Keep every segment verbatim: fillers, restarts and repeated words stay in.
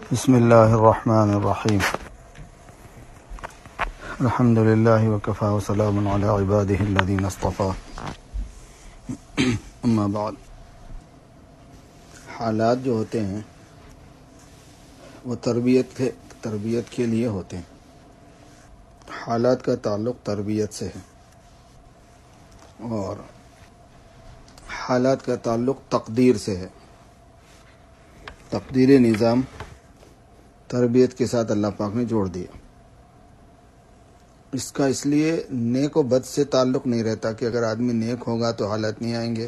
بسم اللہ الرحمن الرحیم الحمد للہ وکفی وسلام علی عبادہ الذین اصطفی اما بعد۔ حالات جو ہوتے ہیں وہ تربیت کے تربیت کے لیے ہوتے ہیں۔ حالات کا تعلق تربیت سے ہے اور حالات کا تعلق تقدیر سے ہے۔ تقدیری نظام تربیت کے ساتھ اللہ پاک نے جوڑ دیا۔ اس کا اس لیے نیک و بد سے تعلق نہیں رہتا کہ اگر آدمی نیک ہوگا تو حالات نہیں آئیں گے،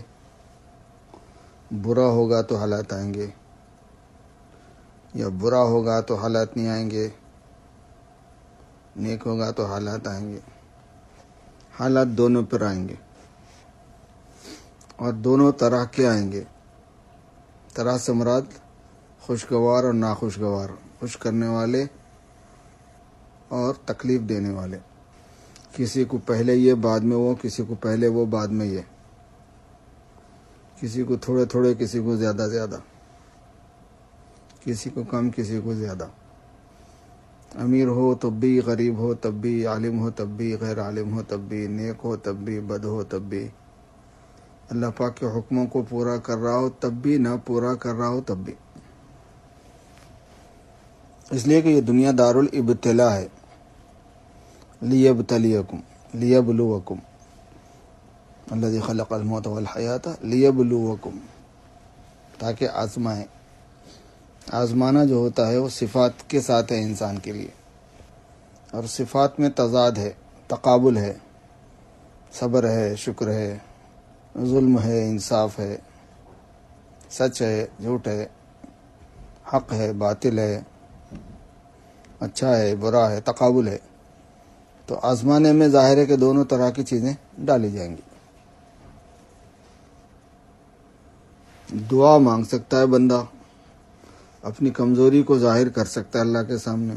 برا ہوگا تو حالات آئیں گے، یا برا ہوگا تو حالات نہیں آئیں گے، نیک ہوگا تو حالات آئیں گے۔ حالات دونوں پر آئیں گے اور دونوں طرح کے آئیں گے۔ طرح سے مراد خوشگوار اور ناخوشگوار، خوش کرنے والے اور تکلیف دینے والے۔ کسی کو پہلے یہ بعد میں وہ، کسی کو پہلے وہ بعد میں یہ، کسی کو تھوڑے تھوڑے، کسی کو زیادہ زیادہ، کسی کو کم کسی کو زیادہ، امیر ہو تب بھی، غریب ہو تب بھی، عالم ہو تب بھی، غیر عالم ہو تب بھی، نیک ہو تب بھی، بد ہو تب بھی، اللہ پاک کے حکموں کو پورا کر رہا ہو تب بھی، نہ پورا کر رہا ہو تب بھی۔ اس لیے کہ یہ دنیا دار الابتلاء ہے۔ لیبتلیکم لیبلوکم الذی خلق الموت والحیات لیبلوکم، تاکہ آزمائیں۔ آزمانا جو ہوتا ہے وہ صفات کے ساتھ ہے انسان کے لیے، اور صفات میں تضاد ہے، تقابل ہے، صبر ہے، شکر ہے، ظلم ہے، انصاف ہے، سچ ہے، جھوٹ ہے، حق ہے، باطل ہے، اچھا ہے، برا ہے، تقابل ہے۔ تو آزمانے میں ظاہر ہے کہ دونوں طرح کی چیزیں ڈالی جائیں گی۔ دعا مانگ سکتا ہے بندہ، اپنی کمزوری کو ظاہر کر سکتا ہے اللہ کے سامنے،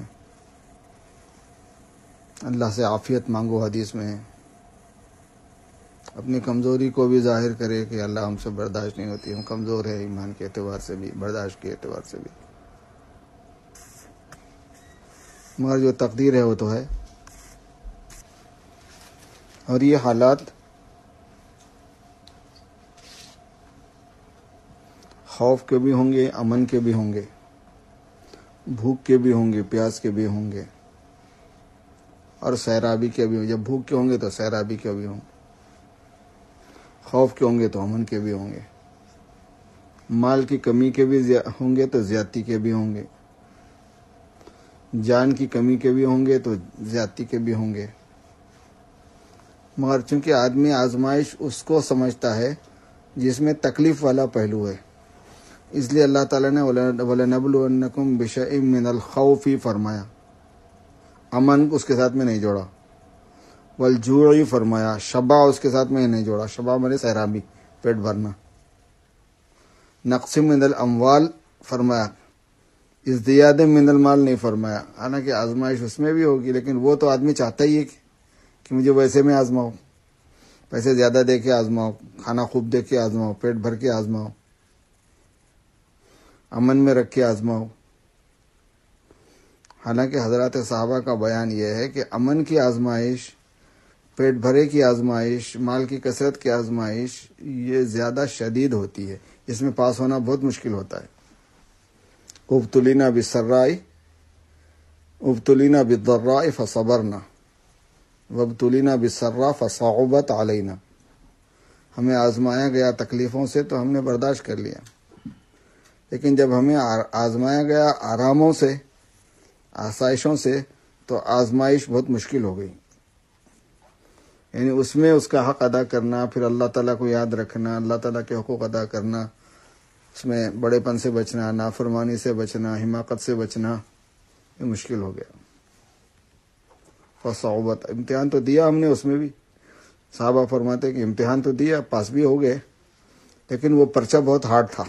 اللہ سے عافیت مانگو حدیث میں ہے۔ اپنی کمزوری کو بھی ظاہر کرے کہ اللہ ہم سے برداشت نہیں ہوتی، ہم کمزور ہیں، ایمان کے اعتبار سے بھی، برداشت کے اعتبار سے بھی، مگر جو تقدیر ہے وہ تو ہے۔ اور یہ حالات خوف کے بھی ہوں گے، امن کے بھی ہوں گے، بھوک کے بھی ہوں گے، پیاس کے بھی ہوں گے، اور سیرابی کے بھی ہوں گے۔ جب بھوک کے ہوں گے تو سیرابی کے بھی ہوں گے، خوف کے ہوں گے تو امن کے بھی ہوں گے، مال کی کمی کے بھی ہوں گے تو زیادتی کے بھی ہوں گے، جان کی کمی کے بھی ہوں گے تو زیادتی کے بھی ہوں گے۔ مگر چونکہ آدمی آزمائش اس کو سمجھتا ہے جس میں تکلیف والا پہلو ہے، اس لیے اللہ تعالیٰ نے وَلَنَبْلُوَنَّكُمْ بِشَيْءٍ مِّنَ الْخَوْفِ فرمایا، امن اس کے ساتھ میں نہیں جوڑا، والجوع فرمایا، شبع اس کے ساتھ میں نہیں جوڑا، شبع میں سیرابی، پیٹ بھرنا، نقص من الاموال فرمایا، ازدیاد من المال نہیں فرمایا۔ حالانکہ آزمائش اس میں بھی ہوگی، لیکن وہ تو آدمی چاہتا ہی ہے کہ مجھے ویسے میں آزماؤ، پیسے زیادہ دے کے آزماؤ، کھانا خوب دے کے آزماؤ، پیٹ بھر کے آزماؤ، امن میں رکھ کے آزماؤ۔ حالانکہ حضرات صحابہ کا بیان یہ ہے کہ امن کی آزمائش، پیٹ بھرے کی آزمائش، مال کی کثرت کی آزمائش یہ زیادہ شدید ہوتی ہے، اس میں پاس ہونا بہت مشکل ہوتا ہے۔ ابتلینا بالسراء ابتلینا بالضراء فصبرنا وابتلینا بالسراء فصعبت علینا، ہمیں آزمایا گیا تکلیفوں سے تو ہم نے برداشت کر لیا، لیکن جب ہمیں آزمایا گیا آراموں سے، آسائشوں سے، تو آزمائش بہت مشکل ہو گئی۔ یعنی اس میں اس کا حق ادا کرنا، پھر اللہ تعالیٰ کو یاد رکھنا، اللہ تعالیٰ کے حقوق ادا کرنا، اس میں بڑے پن سے بچنا، نافرمانی سے بچنا، حماقت سے بچنا، یہ مشکل ہو گیا۔ فصعوبت، امتحان تو دیا ہم نے، اس میں بھی صحابہ فرماتے کہ امتحان تو دیا، پاس بھی ہو گئے، لیکن وہ پرچہ بہت ہارڈ تھا،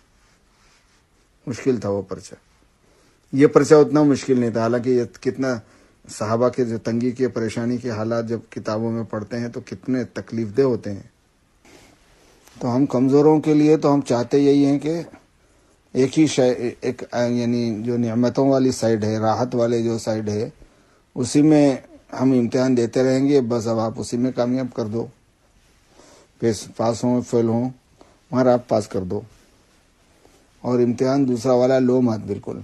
مشکل تھا وہ پرچہ۔ یہ پرچہ اتنا مشکل نہیں تھا، حالانکہ یہ کتنا صحابہ کے جو تنگی کے، پریشانی کے حالات جب کتابوں میں پڑھتے ہیں تو کتنے تکلیف دہ ہوتے ہیں۔ تو ہم کمزوروں کے لیے تو ہم چاہتے یہی ہیں کہ ایک ہی ایک یعنی جو نعمتوں والی سائڈ ہے، راحت والے جو سائڈ ہے، اسی میں ہم امتحان دیتے رہیں گے، بس اب آپ اسی میں کامیاب کر دو، پاس ہوں فیل ہوں مگر آپ پاس کر دو، اور امتحان دوسرا والا لو مت بالکل۔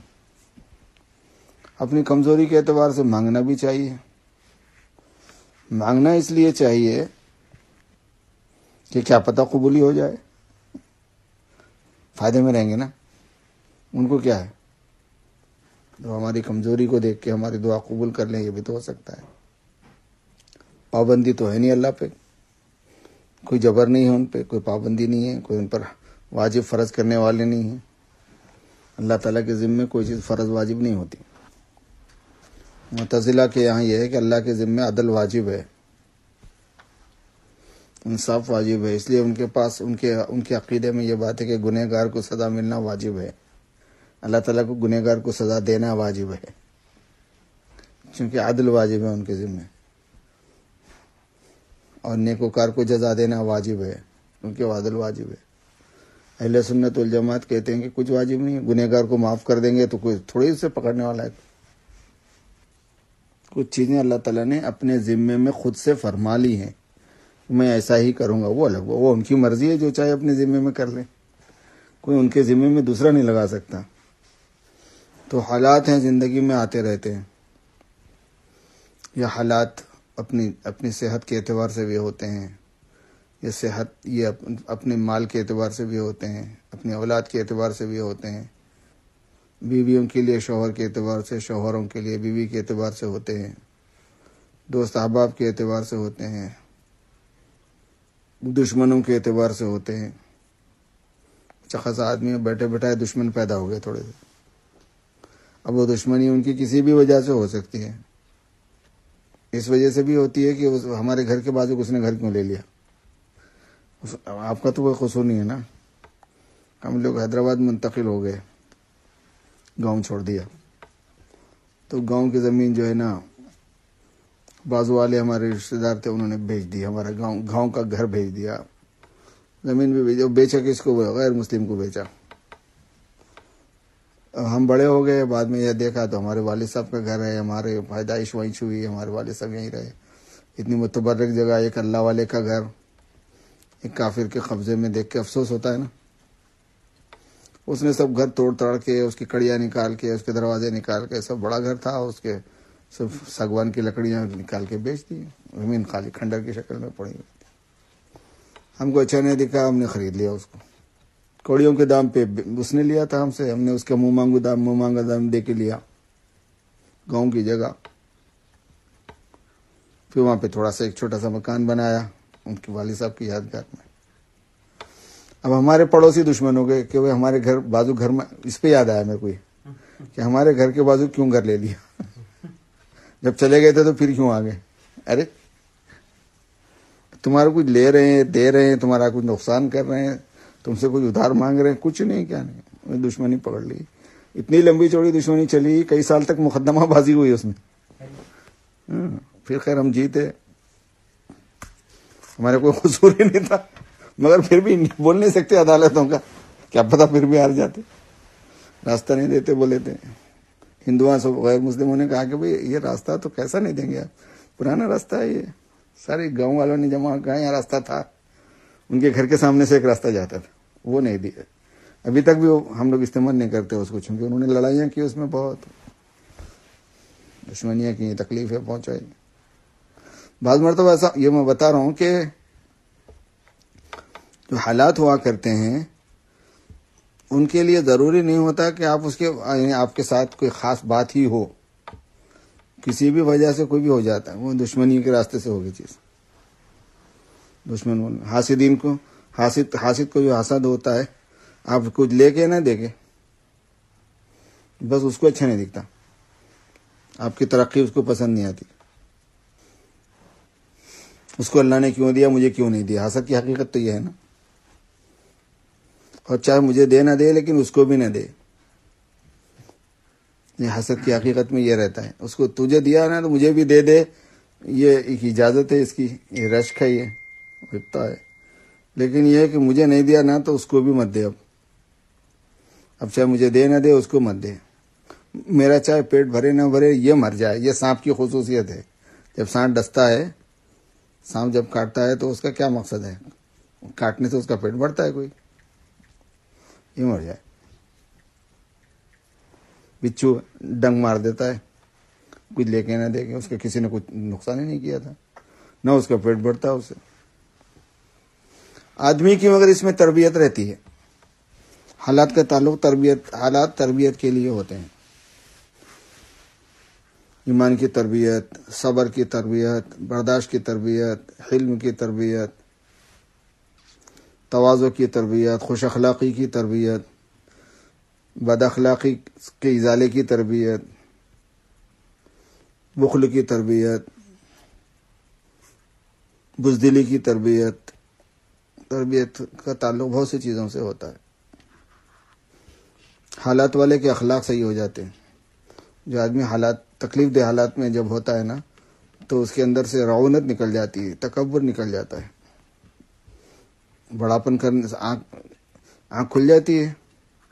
اپنی کمزوری کے اعتبار سے مانگنا بھی چاہیے، مانگنا اس لیے چاہیے کہ کیا پتہ قبولی ہو جائے، فائدے میں رہیں گے نا۔ ان کو کیا ہے، تو ہماری کمزوری کو دیکھ کے ہماری دعا قبول کر لیں، یہ بھی تو ہو سکتا ہے۔ پابندی تو ہے نہیں اللہ پہ، کوئی جبر نہیں ہے ان پہ، کوئی پابندی نہیں ہے، کوئی ان پر واجب فرض کرنے والے نہیں ہیں۔ اللہ تعالیٰ کے ذمے کوئی چیز فرض واجب نہیں ہوتی۔ معتزلہ کے یہاں یہ ہے کہ اللہ کے ذمے عدل واجب ہے، انصاف واجب ہے، اس لیے ان کے پاس ان کے ان کے عقیدے میں یہ بات ہے کہ گنہگار کو سزا ملنا واجب ہے، اللہ تعالیٰ کو گنہگار کو سزا دینا واجب ہے، چونکہ عدل واجب ہے ان کے ذمے، اور نیکوکار کو جزا دینا واجب ہے کیونکہ وہ عدل واجب ہے۔ اہل سنت والجماعت کہتے ہیں کہ کچھ واجب نہیں ہے، گنہگار کو معاف کر دیں گے تو کوئی تھوڑی سے پکڑنے والا ہے۔ کچھ چیزیں اللہ تعالیٰ نے اپنے ذمے میں خود سے فرما لی ہیں، میں ایسا ہی کروں گا، وہ الگ، وہ ان کی مرضی ہے، جو چاہے اپنے ذمے میں کر لیں، کوئی ان کے ذمے میں دوسرا نہیں لگا سکتا۔ تو حالات ہیں زندگی میں آتے رہتے ہیں، یہ حالات اپنی اپنی صحت کے اعتبار سے بھی ہوتے ہیں، یہ صحت یہ اپنے مال کے اعتبار سے بھی ہوتے ہیں، اپنی اولاد کے اعتبار سے بھی ہوتے ہیں، بیویوں کے لیے شوہر کے اعتبار سے، شوہروں کے لیے بیوی کے اعتبار سے ہوتے ہیں، دوست احباب کے اعتبار سے ہوتے ہیں، دشمنوں کے اعتبار سے ہوتے ہیں۔ شخص آدمی بیٹھے بیٹھائے دشمن پیدا ہو گئے تھوڑے سے، اب وہ دشمنی ان کی کسی بھی وجہ سے ہو سکتی ہے، اس وجہ سے بھی ہوتی ہے کہ ہمارے گھر کے بازو اس نے گھر کیوں لے لیا، آپ کا تو کوئی قصور نہیں ہے نا۔ ہم لوگ حیدرآباد منتقل ہو گئے، گاؤں چھوڑ دیا، تو گاؤں کی زمین جو ہے نا بازو والے ہمارے رشتہ دار تھے، انہوں نے بھیج دی، ہمارا گاؤں گاؤں کا گھر بھیج دیا، زمین بھی بھیجا، بیچا کس کو، غیر مسلم کو بیچا۔ ہم بڑے ہو گئے، بعد میں یہ دیکھا تو ہمارے والد صاحب کا گھر ہے، ہمارے پیدائش وہیں ہوئی، ہمارے والد صاحب یہیں رہے، اتنی متبرک جگہ، ایک اللہ والے کا گھر ایک کافر کے قبضے میں، دیکھ کے افسوس ہوتا ہے نا۔ اس نے سب گھر توڑ توڑ کے، اس کی کڑیاں نکال کے، اس کے دروازے نکال کے، سب بڑا گھر تھا اس کے، سب ساگوان کی لکڑیاں نکال کے بیچ دی، زمین خالی کھنڈر کی شکل میں پڑی ہوئی تھی۔ ہم کو اچھا نہیں دکھا، ہم نے خرید لیا اس کو، کوڑیوں کے دام پہ اس نے لیا تھا ہم سے، ہم نے اس کا منہ مانگو دام منہ مانگا دام دے کے لیا، گاؤں کی جگہ۔ پھر وہاں پہ تھوڑا سا ایک چھوٹا سا مکان بنایا ان کے والد صاحب کی یادگار میں۔ اب ہمارے پڑوسی دشمن ہو گئے کہ وہ ہمارے گھر بازو گھر میں، اس پہ یاد آیا میرے کو کہ ہمارے گھر کے بازو کیوں گھر لے لیا، جب چلے گئے تھے تو پھر کیوں آ گئے؟ ارے تمہارا کچھ لے رہے ہیں، دے رہے ہیں، تمہارا کچھ نقصان کر رہے ہیں، تم سے کچھ ادھار مانگ رہے ہیں، کچھ نہیں، کیا نہیں، دشمنی پکڑ لی، اتنی لمبی چوڑی دشمنی چلی، کئی سال تک مقدمہ بازی ہوئی اس میں، پھر خیر ہم جیتے، ہمارے کوئی قصور ہی نہیں تھا، مگر پھر بھی بول نہیں سکتے عدالتوں کا، کیا پتہ پھر بھی ہار جاتے، راستہ نہیں دیتے بولے تھے۔ ہندوؤں سے غیر مسلموں نے کہا کہ بھئی یہ راستہ تو کیسا نہیں دیں گے آپ، پرانا راستہ ہے یہ، سارے گاؤں والوں نے جمع کہا یہاں راستہ تھا، ان کے گھر کے سامنے سے ایک راستہ جاتا تھا، وہ نہیں دیا، ابھی تک بھی ہم لوگ استعمال نہیں کرتے اس کو، چونکہ انہوں نے لڑائیاں کی اس میں، بہت دشمنیاں کی، تکلیفیں پہنچائی۔ بعض مرتبہ ایسا، یہ میں بتا رہا ہوں کہ جو حالات ہوا کرتے ہیں ان کے لیے ضروری نہیں ہوتا کہ آپ اس کے آپ کے ساتھ کوئی خاص بات ہی ہو، کسی بھی وجہ سے کوئی بھی ہو جاتا ہے، وہ دشمنی کے راستے سے ہوگی چیز، دشمن حاسدین کو، حاسد حاسد کو جو حسد ہوتا ہے، آپ کچھ لے کے نہ دے کے، بس اس کو اچھا نہیں دکھتا، آپ کی ترقی اس کو پسند نہیں آتی، اس کو اللہ نے کیوں دیا، مجھے کیوں نہیں دیا، حسد کی حقیقت تو یہ ہے نا، اور چاہے مجھے دے نہ دے لیکن اس کو بھی نہ دے، یہ حسد کی حقیقت میں یہ رہتا ہے، اس کو تجھے دیا نا تو مجھے بھی دے دے، یہ ایک اجازت ہے اس کی، یہ رشک ہے، یہ ربطہ ہے، لیکن یہ ہے کہ مجھے نہیں دیا نا تو اس کو بھی مت دے، اب اب چاہے مجھے دے نہ دے، اس کو مت دے، میرا چاہے پیٹ بھرے نہ بھرے یہ مر جائے۔ یہ سانپ کی خصوصیت ہے، جب سانپ ڈستا ہے، سانپ جب کاٹتا ہے تو اس کا کیا مقصد ہے؟ کاٹنے سے اس کا پیٹ بھرتا ہے، کوئی یہ مر جائے۔ بچھو ڈنگ مار دیتا ہے، کچھ لے کے نہ دے کے، اس کے کسی نے کچھ نقصان ہی نہیں کیا تھا، نہ اس کا پیٹ بھرتا اسے۔ آدمی کی مگر اس میں تربیت رہتی ہے، حالات کا تعلق تربیت، حالات تربیت کے لیے ہوتے ہیں۔ ایمان کی تربیت، صبر کی تربیت، برداشت کی تربیت، حلم کی تربیت، تواضع کی تربیت، خوش اخلاقی کی تربیت، بد اخلاقی کے ازالے کی تربیت، بخل کی تربیت، بزدلی کی تربیت۔ تربیت کا تعلق بہت سی چیزوں سے ہوتا ہے۔ حالات والے کے اخلاق صحیح ہو جاتے ہیں۔ جو آدمی حالات تکلیف دہ حالات میں جب ہوتا ہے نا، تو اس کے اندر سے رعونت نکل جاتی ہے، تکبر نکل جاتا ہے، بڑاپن کرنے سے آنکھ آنکھ کھل جاتی ہے،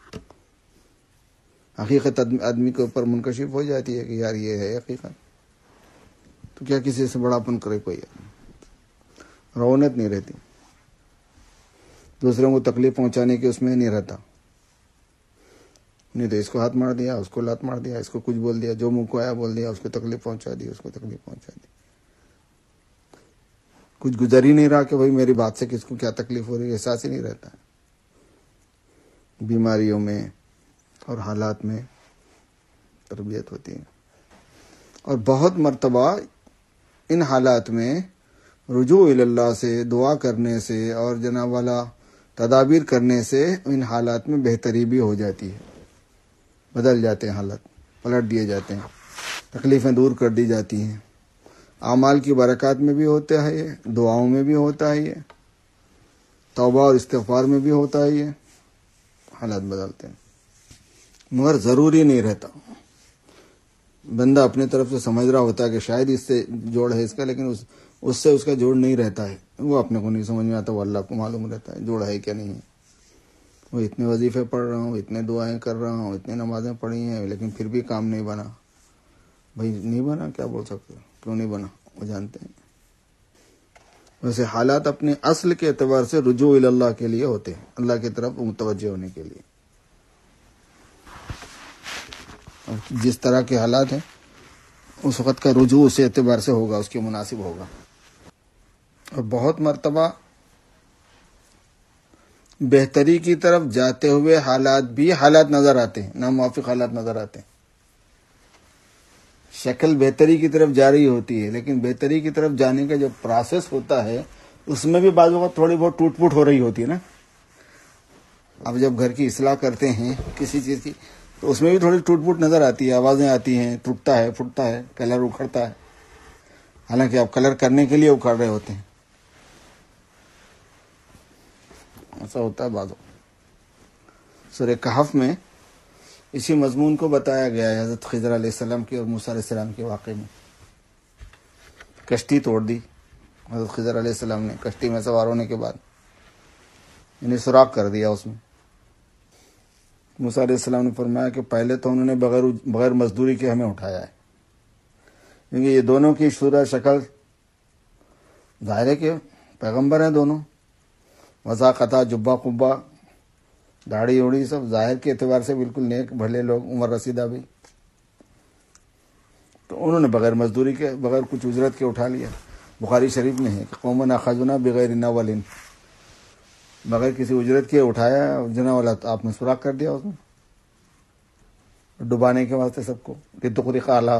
حقیقت آدمی کے اوپر منکشف ہو جاتی ہے کہ یار یہ ہے حقیقت، تو کیا کسی سے بڑاپن کرے کوئی؟ رعونت نہیں رہتی، دوسروں کو تکلیف پہنچانے کے اس میں نہیں رہتا، نہیں تو اس کو ہاتھ مار دیا، اس کو لات مار دیا، اس کو کچھ بول دیا، جو منہ کو آیا بول دیا، اس کو تکلیف پہنچا دی، اس کو تکلیف پہنچا دی، کچھ گزر ہی نہیں رہا کہ بھائی میری بات سے کس کو کیا تکلیف ہو رہی ہے، احساس ہی نہیں رہتا ہے۔ بیماریوں میں اور حالات میں تربیت ہوتی ہے، اور بہت مرتبہ ان حالات میں رجوع اللہ سے، دعا کرنے سے اور جناب والا تدابیر کرنے سے ان حالات میں بہتری بھی ہو جاتی ہے، بدل جاتے ہیں، حالات پلٹ دیے جاتے ہیں، تکلیفیں دور کر دی جاتی ہیں۔ اعمال کی برکات میں بھی ہوتا ہے یہ، دعاؤں میں بھی ہوتا ہے یہ، توبہ اور استغفار میں بھی ہوتا ہے یہ، حالات بدلتے ہیں۔ مگر ضروری نہیں رہتا، بندہ اپنے طرف سے سمجھ رہا ہوتا ہے کہ شاید اس سے جوڑ ہے اس کا، لیکن اس اس سے اس کا جوڑ نہیں رہتا ہے، وہ اپنے کو نہیں سمجھ میں آتا، وہ اللہ کو معلوم رہتا ہے جوڑ ہے کیا نہیں ہے۔ وہ اتنے وظیفے پڑھ رہا ہوں، اتنے دعائیں کر رہا ہوں، اتنے نمازیں پڑھی ہیں، لیکن پھر بھی کام نہیں بنا۔ بھائی نہیں بنا، کیا بول سکتے ہو، کیوں نہیں بنا، وہ جانتے ہیں۔ ویسے حالات اپنے اصل کے اعتبار سے رجوع اللہ کے لیے ہوتے ہیں، اللہ کی طرف متوجہ ہونے کے لیے۔ جس طرح کے حالات ہیں اس وقت کا رجوع اس اعتبار سے ہوگا، اس کے مناسب ہوگا۔ اور بہت مرتبہ بہتری کی طرف جاتے ہوئے حالات بھی حالات نظر آتے ہیں، ناموافق حالات نظر آتے ہیں۔ شکل بہتری کی طرف جا رہی ہوتی ہے، لیکن بہتری کی طرف جانے کا جو پروسیس ہوتا ہے اس میں بھی بعض وقت تھوڑی بہت ٹوٹ پوٹ ہو رہی ہوتی ہے نا۔ اب جب گھر کی اصلاح کرتے ہیں کسی چیز کی تو اس میں بھی تھوڑی ٹوٹ پوٹ نظر آتی ہے، آوازیں آتی ہیں، ٹوٹتا ہے، پھٹتا ہے، کلر اکھڑتا ہے، حالانکہ آپ کلر کرنے کے لیے اکھاڑ رہے ہوتے ہیں۔ ایسا ہوتا ہے بعض سورہ کہف میں اسی مضمون کو بتایا گیا ہے، حضرت خضر علیہ السلام کی اور موسیٰ علیہ السلام کے واقعے میں۔ کشتی توڑ دی حضرت خضر علیہ السلام نے، کشتی میں سوار ہونے کے بعد انہیں سوراخ کر دیا اس میں۔ موسیٰ علیہ السلام نے فرمایا کہ پہلے تو انہوں نے بغیر بغیر مزدوری کے ہمیں اٹھایا ہے، کیونکہ یہ دونوں کی صورت شکل ظاہر ہے کہ پیغمبر ہیں دونوں، وضاقتہ، جبہ قبہ، داڑھی اوڑی، سب ظاہر کے اعتبار سے بالکل نیک بھلے لوگ، عمر رسیدہ بھی، تو انہوں نے بغیر مزدوری کے، بغیر کچھ اجرت کے اٹھا لیا۔ بخاری شریف میں ہے کہ قومن اخذنا بغیر نول، بغیر کسی اجرت کے اٹھایا، جنا والا آپ نے سوراخ کر دیا اس میں، ڈبانے کے واسطے سب کو، لتغرق اعلیٰ۔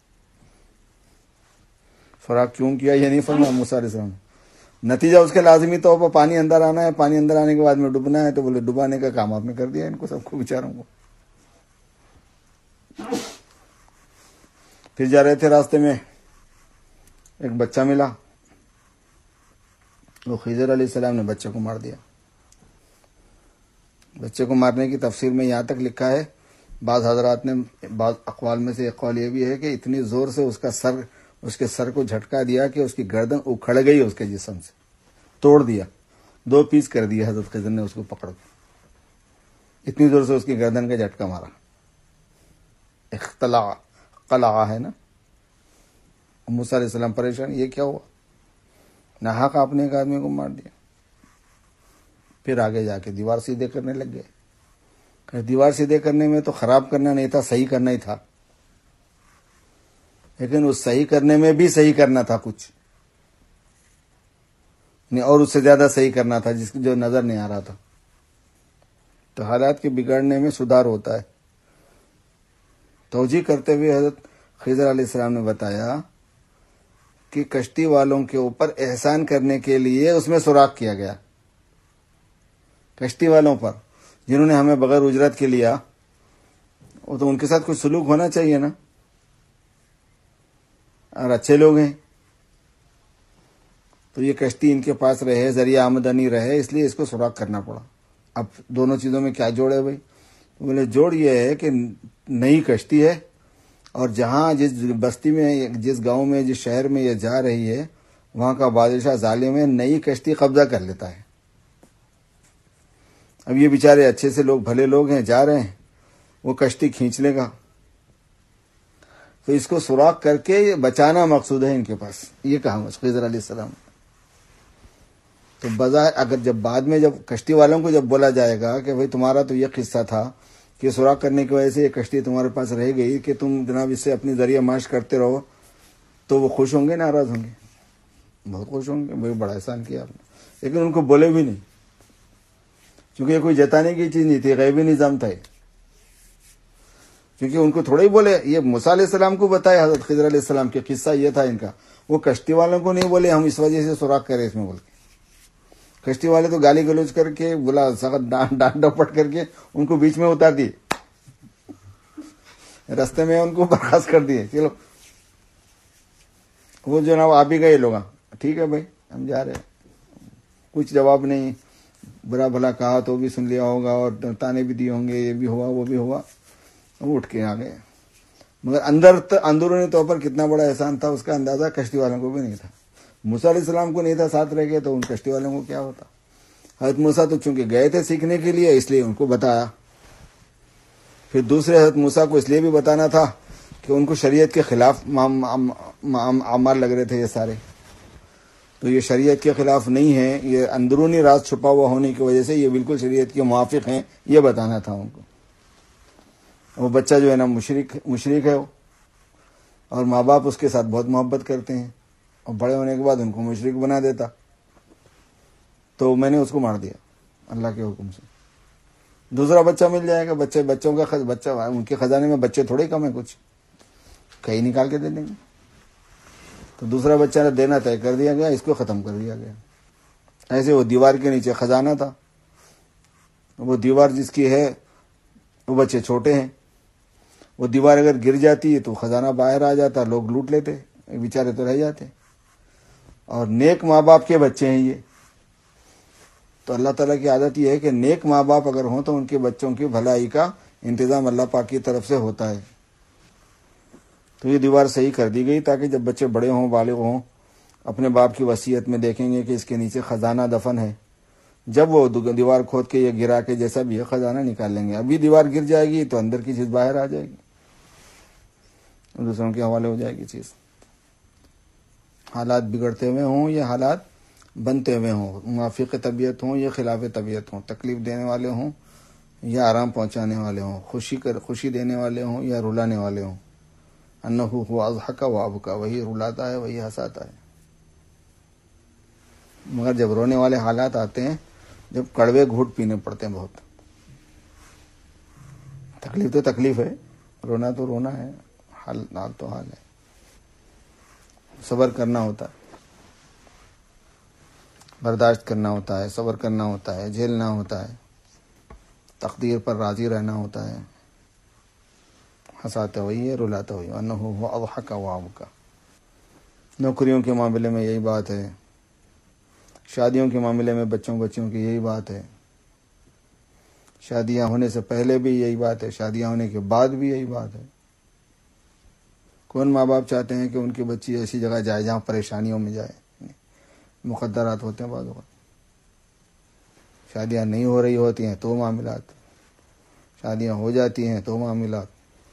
سوراخ کیوں کیا یہ نہیں فرمایا موسیٰ علیہ السلام نے، نتیجہ اس کے لازمی طور پر پانی اندر آنا ہے، پانی اندر آنے کے بعد میں ڈوبنا ہے، تو بولے ڈبانے کا کام آپ نے کر دیا ان کو، سب کو بیچاروں کو۔ پھر جا رہے تھے راستے میں ایک بچہ ملا، وہ خضر علیہ السلام نے بچے کو مار دیا۔ بچے کو مارنے کی تفسیر میں یہاں تک لکھا ہے، بعض حضرات نے، بعض اقوال میں سے ایک قول یہ بھی ہے کہ اتنی زور سے اس کا سر، اس کے سر کو جھٹکا دیا کہ اس کی گردن اکھڑ گئی، اس کے جسم سے توڑ دیا، دو پیس کر دیا حضرت خضر نے اس کو پکڑ کے۔ اتنی زور سے اس کی گردن کا جھٹکا مارا. اختلاع قلع ہے نا. موسیٰ علیہ السلام پریشان, یہ کیا ہوا, ناحق آپ نے ایک آدمی کو مار دیا. پھر آگے جا کے دیوار سیدھے کرنے لگ گئے. کہ دیوار سیدھے کرنے میں تو خراب کرنا نہیں تھا, صحیح کرنا ہی تھا. لیکن اس صحیح کرنے میں بھی صحیح کرنا تھا کچھ نہیں, اور اس سے زیادہ صحیح کرنا تھا جس جو نظر نہیں آ رہا تھا. تو حالات کے بگڑنے میں سدھار ہوتا ہے. توجیہ کرتے ہوئے حضرت خضر علیہ السلام نے بتایا کہ کشتی والوں کے اوپر احسان کرنے کے لیے اس میں سوراخ کیا گیا. کشتی والوں پر جنہوں نے ہمیں بغیر اجرت کے لیا, وہ تو ان کے ساتھ کچھ سلوک ہونا چاہیے نا, اور اچھے لوگ ہیں تو یہ کشتی ان کے پاس رہے, ذریعہ آمدنی رہے, اس لیے اس کو سوراخ کرنا پڑا. اب دونوں چیزوں میں کیا جوڑ ہے بھائی؟ بولے جوڑ یہ ہے کہ نئی کشتی ہے, اور جہاں جس بستی میں, جس گاؤں میں, جس شہر میں یہ جا رہی ہے, وہاں کا بادشاہ ظالم ہے, نئی کشتی قبضہ کر لیتا ہے. اب یہ بیچارے اچھے سے لوگ, بھلے لوگ ہیں, جا رہے ہیں, وہ کشتی کھینچ لے گا, تو اس کو سوراخ کر کے بچانا مقصود ہے ان کے پاس. یہ کہا خضر علیہ السلام. تو بظاہر اگر جب بعد میں جب کشتی والوں کو جب بولا جائے گا کہ بھئی تمہارا تو یہ قصہ تھا کہ سوراخ کرنے کی وجہ سے یہ کشتی تمہارے پاس رہ گئی کہ تم جناب اس سے اپنی ذریعہ معاش کرتے رہو, تو وہ خوش ہوں گے, ناراض ہوں گے؟ بہت خوش ہوں گے, بھئی بڑا احسان کیا آپ نے. لیکن ان کو بولے بھی نہیں, کیونکہ یہ کوئی جتانے کی چیز نہیں تھی, غیبی نظام تھا. کیونکہ ان کو تھوڑا ہی بولے, یہ موسیٰ علیہ السلام کو بتایا حضرت خضر علیہ السلام کے, قصہ یہ تھا ان کا. وہ کشتی والوں کو نہیں بولے ہم اس وجہ سے سوراخ کرے اس میں بول کے. کشتی والے تو گالی گلوچ کر کے, بلا سخت ڈانٹ ڈپٹ کر کے ان کو بیچ میں اتار دیے, رستے میں ان کو برخاست کر دیے. چلو وہ جو نا آپ ہی گئے لوگ, ٹھیک ہے بھائی ہم جا رہے ہیں. کچھ جواب نہیں, برا بھلا کہا تو بھی سن لیا ہوگا, اور تانے بھی دیے ہوں گے, یہ بھی ہوا وہ بھی ہوا, وہ اٹھ کے آ گئے. مگر اندر اندرونی طور پر کتنا بڑا احسان تھا اس کا اندازہ کشتی والوں کو بھی نہیں تھا. موسیٰ علیہ السلام کو نہیں تھا, ساتھ رہ گئے, تو ان کشتی والوں کو کیا ہوتا. حضرت موسیٰ تو چونکہ گئے تھے سیکھنے کے لیے, اس لیے ان کو بتایا. پھر دوسرے حضرت موسیٰ کو اس لیے بھی بتانا تھا کہ ان کو شریعت کے خلاف اعمال لگ رہے تھے یہ سارے, تو یہ شریعت کے خلاف نہیں ہے, یہ اندرونی راز چھپا ہوا ہونے کی وجہ سے یہ بالکل شریعت کے موافق ہیں, یہ بتانا تھا ان کو. وہ بچہ جو ہے نا مشرک مشرک ہے وہ, اور ماں باپ اس کے ساتھ بہت محبت کرتے ہیں, اور بڑے ہونے کے بعد ان کو مشرک بنا دیتا, تو میں نے اس کو مار دیا اللہ کے حکم سے. دوسرا بچہ مل جائے گا, بچے بچوں کا بچہ, ان کے خزانے میں بچے تھوڑے کم ہیں, کچھ کہیں نکال کے دے دیں گے. تو دوسرا بچہ نے دینا طے کر دیا گیا, اس کو ختم کر دیا گیا. ایسے وہ دیوار کے نیچے خزانہ تھا, وہ دیوار جس کی ہے وہ بچے چھوٹے ہیں, وہ دیوار اگر گر جاتی ہے تو خزانہ باہر آ جاتا, لوگ لوٹ لیتے, بیچارے تو رہ جاتے. اور نیک ماں باپ کے بچے ہیں یہ, تو اللہ تعالیٰ کی عادت یہ ہے کہ نیک ماں باپ اگر ہوں تو ان کے بچوں کی بھلائی کا انتظام اللہ پاک کی طرف سے ہوتا ہے. تو یہ دیوار صحیح کر دی گئی تاکہ جب بچے بڑے ہوں, بالغ ہوں, اپنے باپ کی وصیت میں دیکھیں گے کہ اس کے نیچے خزانہ دفن ہے, جب وہ دیوار کھود کے یہ گرا کے جیسا بھی ہے خزانہ نکال لیں گے. ابھی دیوار گر جائے گی تو اندر کی چیز باہر آ جائے گی, دوسروں کے حوالے ہو جائے گی چیز. حالات بگڑتے ہوئے ہوں یا حالات بنتے ہوئے ہوں, موافق طبیعت ہوں یا خلاف طبیعت ہوں, تکلیف دینے والے ہوں یا آرام پہنچانے والے ہوں, خوشی کر خوشی دینے والے ہوں یا رلانے والے ہوں, انہو هو اضحک و ابکا, وہی رلاتا ہے وہی ہنساتا ہے. مگر جب رونے والے حالات آتے ہیں, جب کڑوے گھوٹ پینے پڑتے ہیں بہت, تکلیف تو تکلیف ہے, رونا تو رونا ہے, حال حال تو حال ہے, صبر کرنا ہوتا ہے, برداشت کرنا ہوتا ہے, صبر کرنا ہوتا ہے, جھیلنا ہوتا ہے, تقدیر پر راضی رہنا ہوتا ہے. ہنساتا ہوئی ہے, رلاتا ہوئی, انہو هو اضحک و ابکا. نوکریوں کے معاملے میں یہی بات ہے, شادیوں کے معاملے میں بچوں بچوں کی یہی بات ہے, شادیاں ہونے سے پہلے بھی یہی بات ہے, شادیاں ہونے کے بعد بھی یہی بات ہے. کون ماں باپ چاہتے ہیں کہ ان کی بچی ایسی جگہ جائے جہاں پریشانیوں میں جائے؟ مقدرات ہوتے ہیں بعض اوقات, شادیاں نہیں ہو رہی ہوتی ہیں تو معاملات, شادیاں ہو جاتی ہیں تو معاملات.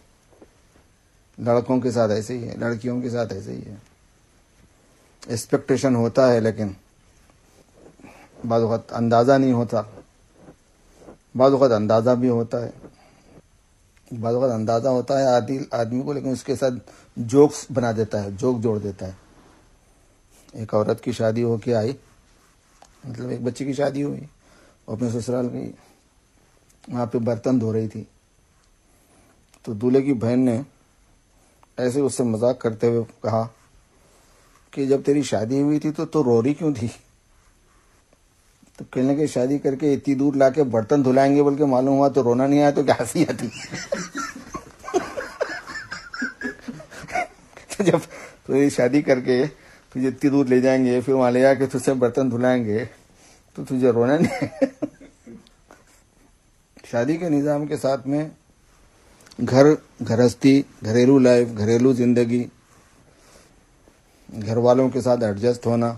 لڑکوں کے ساتھ ایسے ہی ہے, لڑکیوں کے ساتھ ایسے ہی ہے. ایکسپیکٹیشن ہوتا ہے لیکن بعض اوقات اندازہ نہیں ہوتا, بعض اوقات اندازہ بھی ہوتا ہے, بعض اوقات اندازہ ہوتا ہے آدمی آدمی کو, لیکن اس کے ساتھ جوکس بنا دیتا ہے, جوک جوڑ دیتا ہے. ایک عورت کی شادی ہو کے آئی, مطلب ایک بچے کی شادی ہوئی, وہ اپنے سسرال گئی, وہاں پہ برتن دھو رہی تھی, تو دولہے کی بہن نے ایسے اس سے مذاق کرتے ہوئے کہا کہ جب تیری شادی ہوئی تھی تو تو رو رہی کیوں تھی؟ تو کہنے کے شادی کر کے اتنی دور لا کے برتن دھلائیں گے بلکہ معلوم ہوا تو رونا نہیں آیا تو کیا ہنسی آتی. تو جب تیری شادی کر کے تجھے اتنی دور لے جائیں گے, پھر وہاں لے جا کے تجھ سے برتن دھلائیں گے تو تجھے رونا نہیں. شادی کے نظام کے ساتھ میں گھر گھرستی, گھریلو لائف, گھریلو زندگی, گھر والوں کے ساتھ ایڈجسٹ ہونا,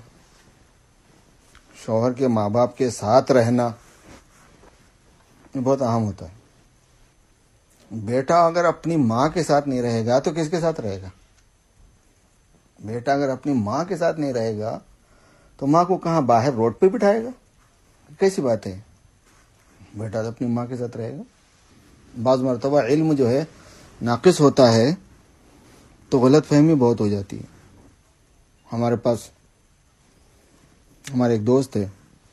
شوہر کے ماں باپ کے ساتھ رہنا, یہ بہت اہم ہوتا ہے. بیٹا اگر اپنی ماں کے ساتھ نہیں رہے گا تو کس کے ساتھ رہے گا؟ بیٹا اگر اپنی ماں کے ساتھ نہیں رہے گا تو ماں کو کہاں باہر روڈ پہ بٹھائے گا؟ کیسی بات ہے؟ بیٹا تو اپنی ماں کے ساتھ رہے گا. بعض مرتبہ علم جو ہے ناقص ہوتا ہے تو غلط فہمی بہت ہو جاتی ہے. ہمارے پاس ہمارے ایک دوست تھے,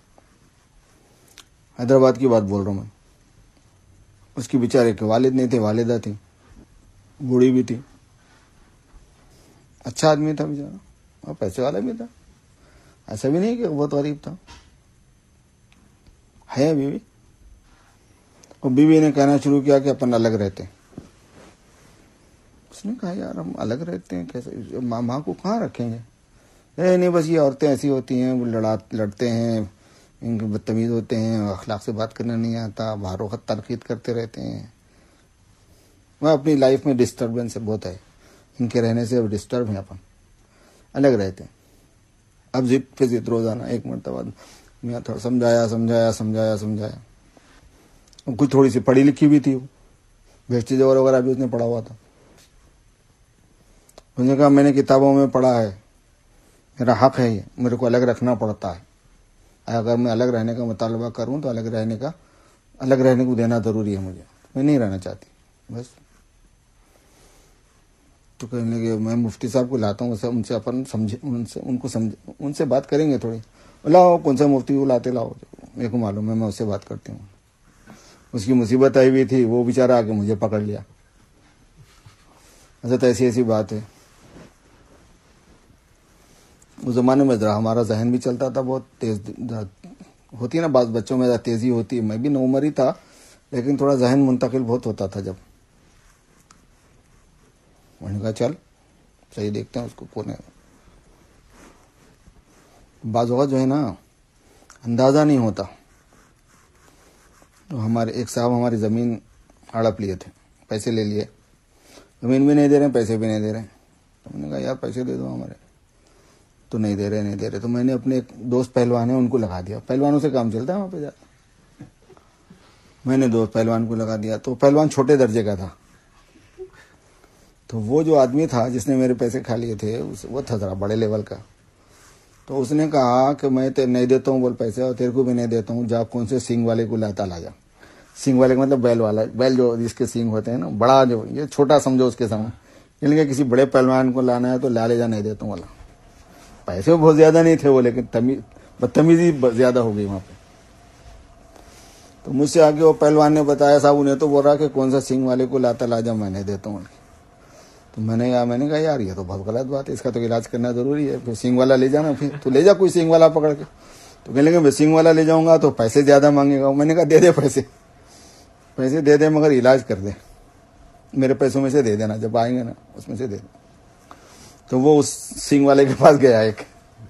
حیدرآباد کی بات بول رہا ہوں میں, اس کی بیچارے کے والد نہیں تھے, والدہ تھی, بوڑھی بھی تھی, اچھا آدمی تھا بیچارہ, اور پیسے والا بھی تھا, ایسا بھی نہیں کہ بہت غریب تھا, ہے بیوی. اور بیوی نے کہنا شروع کیا کہ اپن الگ رہتے ہیں. اس نے کہا یار ہم الگ رہتے ہیں کیسے, ماں ماں کو کہاں رکھیں گے؟ اے نہیں بس یہ عورتیں ایسی ہوتی ہیں, وہ لڑا لڑتے ہیں, ان کے بدتمیز ہوتے ہیں, اخلاق سے بات کرنا نہیں آتا, بہر وقت تنقید کرتے رہتے ہیں. وہ اپنی لائف میں ڈسٹربنس بہت ہے, ان کے رہنے سے اب ڈسٹرب ہیں, اپن الگ رہتے ہیں. اب ضد پہ ضد روزانہ. ایک مرتبہ میں تھوڑا سمجھایا سمجھایا سمجھایا سمجھایا کچھ تھوڑی سی پڑھی لکھی بھی تھی, وہ بہشتی زور وغیرہ بھی اس نے پڑھا ہوا تھا. اس نے کہا میں نے کتابوں میں پڑھا ہے, میرا حق ہے یہ, میرے کو الگ رکھنا پڑتا ہے. اگر میں الگ رہنے کا مطالبہ کروں تو الگ رہنے کا الگ رہنے کو دینا ضروری ہے مجھے, میں نہیں رہنا چاہتی بس. تو کہنے لگے میں مفتی صاحب کو لاتا ہوں, ان سے اپن سمجھے, ان سے ان کو سمجھ ان سے بات کریں گے تھوڑی. لاؤ کون سا مفتی کو لاتے لاؤ, میرے کو معلوم ہے, میں اس سے بات کرتی ہوں. اس کی مصیبت آئی ہوئی تھی, وہ بیچارہ آ کے مجھے پکڑ لیا. حضرت ایسی ایسی بات ہے. اس زمانے میں ذرا ہمارا ذہن بھی چلتا تھا, بہت تیز ہوتی ہے نا بعض بچوں میں تیزی ہوتی ہے. میں بھی نو عمر ہی تھا لیکن تھوڑا ذہن منتقل بہت ہوتا تھا. جب میں نے کہا چل صحیح دیکھتے ہیں اس کو کون ہے. بعض اوقات جو ہے نا اندازہ نہیں ہوتا. تو ہمارے ایک صاحب ہماری زمین ہڑپ لیے تھے, پیسے لے لیے, زمین بھی نہیں دے رہے ہیں, پیسے بھی نہیں دے رہے ہیں. تو میں نے کہا یار پیسے دے دو ہمارے, تو نہیں دے رہے نہیں دے رہے. تو میں نے اپنے ایک دوست پہلوان ہیں ان کو لگا دیا, پہلوانوں سے کام چلتا ہے وہاں پہ جا. میں نے دوست پہلوان کو لگا دیا. تو پہلوان چھوٹے درجے کا تھا. تو وہ جو آدمی تھا جس نے میرے پیسے کھا لیے تھے وہ تھا ذرا بڑے لیول کا. تو اس نے کہا کہ میں نہیں دیتا ہوں بول پیسے, اور تیرے کو بھی نہیں دیتا ہوں, جا کون سے سینگ والے کو لاتا لا جا. سینگ والے کا مطلب بیل والا, بیل جو جس کے سینگ ہوتے ہیں نا, بڑا جو, یہ چھوٹا سمجھو اس کے سامنے. یعنی کہ کسی بڑے پہلوان کو لانا ہے تو لا لے جا, نہیں دیتا ہوں والا. پیسے بہت زیادہ نہیں تھے وہ, لیکن بدتمیزی زیادہ ہو گئی وہاں پہ. تو مجھ سے آگے وہ پہلوان نے بتایا صاحب انہیں تو بول رہا کہ کون سا سینگ والے کو لاتا لا جا, میں نہیں دیتا ہوں. تو میں نے کہا میں نے کہا یار یہ تو بہت غلط بات ہے, اس کا تو علاج کرنا ضروری ہے. پھر سینگ والا لے جانا, پھر تو لے جا کوئی سینگ والا پکڑ کے. تو کہنے لگے میں سینگ والا لے جاؤں گا تو پیسے زیادہ مانگے گا. میں نے کہا دے دے پیسے, پیسے دے دے مگر علاج کر دے, میرے پیسوں میں سے دے دینا, جب آئیں گے نا اس میں سے دے دینا. تو وہ اس سینگ والے کے پاس گیا. ایک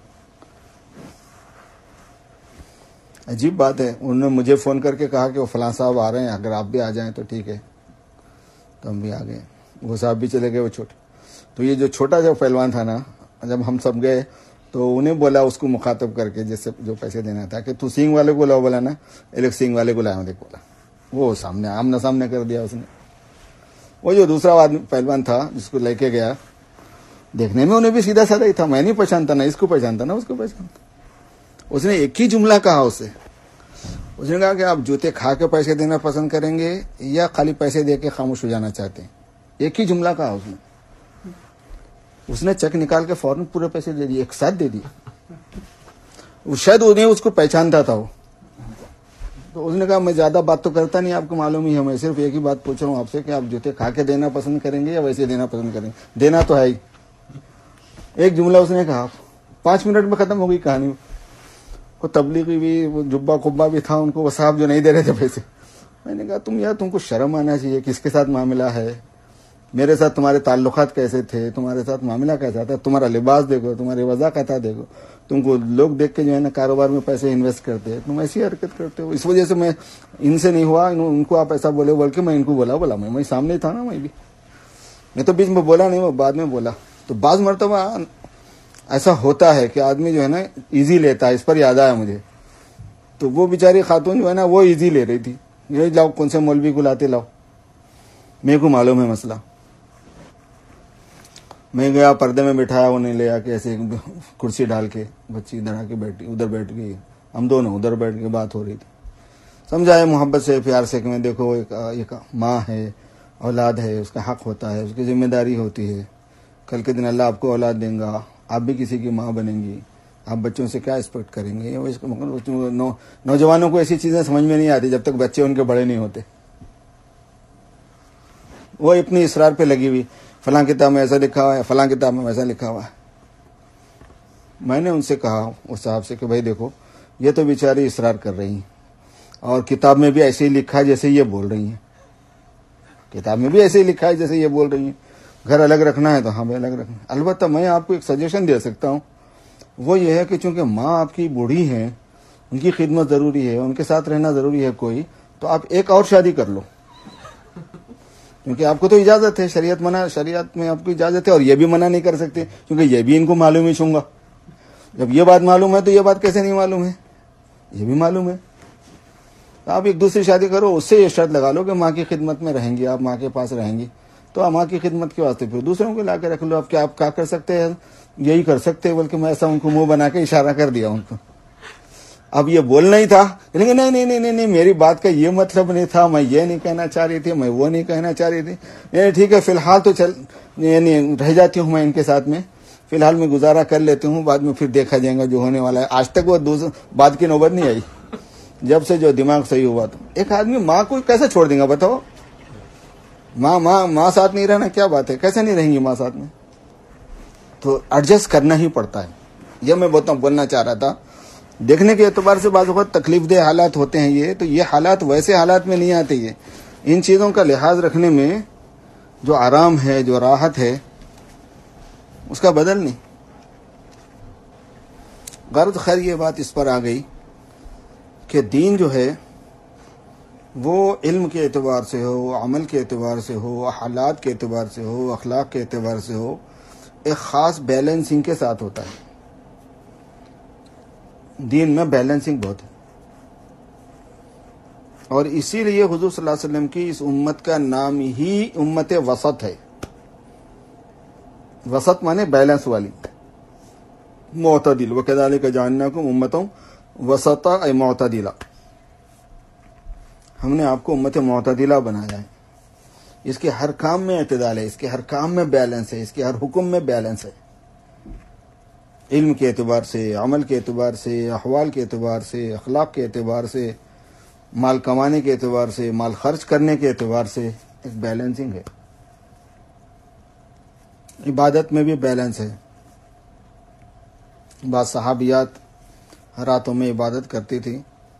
عجیب بات ہے, انہوں نے مجھے فون کر کے کہا کہ وہ فلاں صاحب آ رہے ہیں, اگر آپ بھی آ جائیں تو ٹھیک ہے. تو ہم بھی آ گئے, وہ صاحب بھی چلے گئے, وہ چھوٹے. تو یہ جو چھوٹا جو پہلوان تھا نا, جب ہم سب گئے تو انہیں بولا اس کو مخاطب کر کے جس سے جو پیسے دینا تھا کہ تو سینگ والے کو لاؤ, بولا نا ایک سینگ والے کو لایا دیکھ بولا. وہ سامنے آمنا سامنے کر دیا اس نے. وہ جو دوسرا آدمی پہلوان تھا جس کو لے کے گیا, دیکھنے میں انہیں بھی سیدھا سادہ ہی تھا, میں نہیں پہچانتا, نہ اس کو پہچانتا نہ اس کو پہچانتا. اس نے ایک ہی جملہ کہا اسے, اس نے کہا کہ آپ جوتے کھا کے پیسے دینا پسند کریں گے یا خالی پیسے دے کے خاموش ہو جانا چاہتے ہیں. ایک ہی جملہ کہا اس نے. اس نے چیک نکال کے فوراً پورے پیسے دے دیے, ایک ساتھ دے دیے. شاید انہیں اس کو پہچانتا تھا وہ, تو اس نے کہا میں زیادہ بات تو کرتا نہیں, آپ کو معلوم ہی ہے, میں صرف ایک ہی بات پوچھ رہا ہوں آپ سے کہ آپ جوتے کھا کے دینا پسند کریں گے یا ویسے دینا پسند کریں گے. دینا تو ہے ہی. ایک جملہ اس نے کہا, پانچ منٹ میں ختم ہو گئی کہانی. وہ تبلیغی بھی, وہ جبا کبا بھی تھا ان کو, وہ صاحب جو نہیں دے رہے تھے پیسے. میں نے کہا تم یار تم کو شرم آنا چاہیے, کس کے ساتھ معاملہ ہے, میرے ساتھ تمہارے تعلقات کیسے تھے, تمہارے ساتھ معاملہ کیسا تھا, تمہارا لباس دیکھو, تمہاری وضاحت دیکھو, تم کو لوگ دیکھ کے جو ہے نا کاروبار میں پیسے انویسٹ کرتے ہیں, تم ایسی حرکت کرتے ہو. اس وجہ سے میں ان سے نہیں ہوا, ان کو آپ ایسا بولے بول کے میں ان کو بولا بولا میں میں سامنے تھا نا, میں بھی میں تو بیچ میں بولا نہیں, وہ بعد میں بولا. تو بعض مرتبہ ایسا ہوتا ہے کہ آدمی جو ہے نا ایزی لیتا ہے. اس پر یاد آیا مجھے, تو وہ بیچاری خاتون جو ہے نا وہ ایزی لے رہی تھی, یہ لاؤ کون سے مولوی کو لاتے لاؤ, میرے کو معلوم ہے مسئلہ. میں گیا, پردے میں بٹھایا, انہیں لے آ کے ایسے کرسی ڈال کے, بچی ادھر آ کے بیٹھی, ادھر بیٹھ گئی, ہم دونوں ادھر بیٹھ کے بات ہو رہی تھی. سمجھائے محبت سے, پیار سے کہ میں دیکھو ایک ماں ہے, اولاد ہے, اس کا حق ہوتا ہے, اس کی ذمہ داری ہوتی ہے. کل کے دن اللہ آپ کو اولاد دیں گا, آپ بھی کسی کی ماں بنیں گی, آپ بچوں سے کیا ایکسپیکٹ کریں گے. نوجوانوں کو ایسی چیزیں سمجھ میں نہیں آتی جب تک بچے ان کے بڑے نہیں ہوتے. وہ اپنی اصرار پہ لگی ہوئی, فلاں کتاب میں ایسا لکھا ہوا ہے, فلاں کتاب میں ویسا لکھا ہوا ہے. میں نے ان سے کہا اس صاحب سے کہ بھائی دیکھو یہ تو بیچاری اصرار کر رہی ہیں, اور کتاب میں بھی ایسے ہی لکھا ہے جیسے یہ بول رہی ہیں, کتاب میں بھی ایسے ہی لکھا ہے جیسے یہ بول رہی ہیں. گھر الگ رکھنا ہے تو ہمیں الگ رکھنا ہے. البتہ میں آپ کو ایک سجیشن دے سکتا ہوں, وہ یہ ہے کہ چونکہ ماں آپ کی بوڑھی ہیں, ان کی خدمت ضروری ہے, ان کے ساتھ رہنا ضروری ہے کوئی, تو آپ ایک اور شادی کر لو, کیونکہ آپ کو تو اجازت ہے, شریعت منع, شریعت میں آپ کو اجازت ہے, اور یہ بھی منع نہیں کر سکتے کیونکہ یہ بھی ان کو معلوم ہی چھوں گا. جب یہ بات معلوم ہے تو یہ بات کیسے نہیں معلوم ہے, یہ بھی معلوم ہے. تو آپ ایک دوسری شادی کرو, اس سے یہ شرط لگا لو کہ ماں کی خدمت میں رہیں گی, آپ ماں کے پاس رہیں گی, تو ماں کی خدمت کے واسطے پھر دوسروں کو لا کے رکھ لو. آپ کیا آپ کیا کر سکتے ہیں, یہی کر سکتے ہیں, بلکہ میں ایسا ان کو منہ بنا کے اشارہ کر دیا ان کو. اب یہ بولنا ہی تھا, لیکن نہیں نہیں نہیں نہیں میری بات کا یہ مطلب نہیں تھا, میں یہ نہیں کہنا چاہ رہی تھی, میں وہ نہیں کہنا چاہ رہی تھی. نہیں ٹھیک ہے, فی الحال تو چل یعنی رہ جاتی ہوں میں ان کے ساتھ میں, فی الحال میں گزارا کر لیتی ہوں, بعد میں پھر دیکھا جائے گا جو ہونے والا ہے. آج تک وہ بات کی نوبت نہیں آئی, جب سے جو دماغ صحیح ہوا. تو ایک آدمی ماں کو کیسے چھوڑ دیں گا بتاؤ, ماں ماں ماں ساتھ نہیں رہنا کیا بات ہے, کیسے نہیں رہیں گی ماں ساتھ میں. تو ایڈجسٹ کرنا ہی پڑتا ہے, یہ میں بہت بولنا چاہ رہا تھا. دیکھنے کے اعتبار سے بعض وقت تکلیف دہ حالات ہوتے ہیں یہ, تو یہ حالات ویسے حالات میں نہیں آتے. یہ ان چیزوں کا لحاظ رکھنے میں جو آرام ہے, جو راحت ہے, اس کا بدل نہیں. غرض خیر یہ بات اس پر آ گئی کہ دین جو ہے وہ علم کے اعتبار سے ہو, عمل کے اعتبار سے ہو, حالات کے اعتبار سے ہو, اخلاق کے اعتبار سے ہو, ایک خاص بیلنسنگ کے ساتھ ہوتا ہے. دین میں بیلنسنگ بہت ہے, اور اسی لیے حضور صلی اللہ علیہ وسلم کی اس امت کا نام ہی امت وسط ہے. وسط مانے بیلنس والی, معتدل. وَكَذَلِكَ جَعَلْنَاكُمْ أُمَّةً وَسَطًا اے معتدلہ, ہم نے آپ کو امت معتدلہ بنایا ہے. اس کے ہر کام میں اعتدال ہے, اس کے ہر کام میں بیلنس ہے, اس کے ہر حکم میں بیلنس ہے. علم کے اعتبار سے, عمل کے اعتبار سے, احوال کے اعتبار سے, اخلاق کے اعتبار سے, مال کمانے کے اعتبار سے, مال خرچ کرنے کے اعتبار سے ایک بیلنسنگ ہے. عبادت میں بھی بیلنس ہے. بعض صحابیات راتوں میں عبادت کرتی تھی,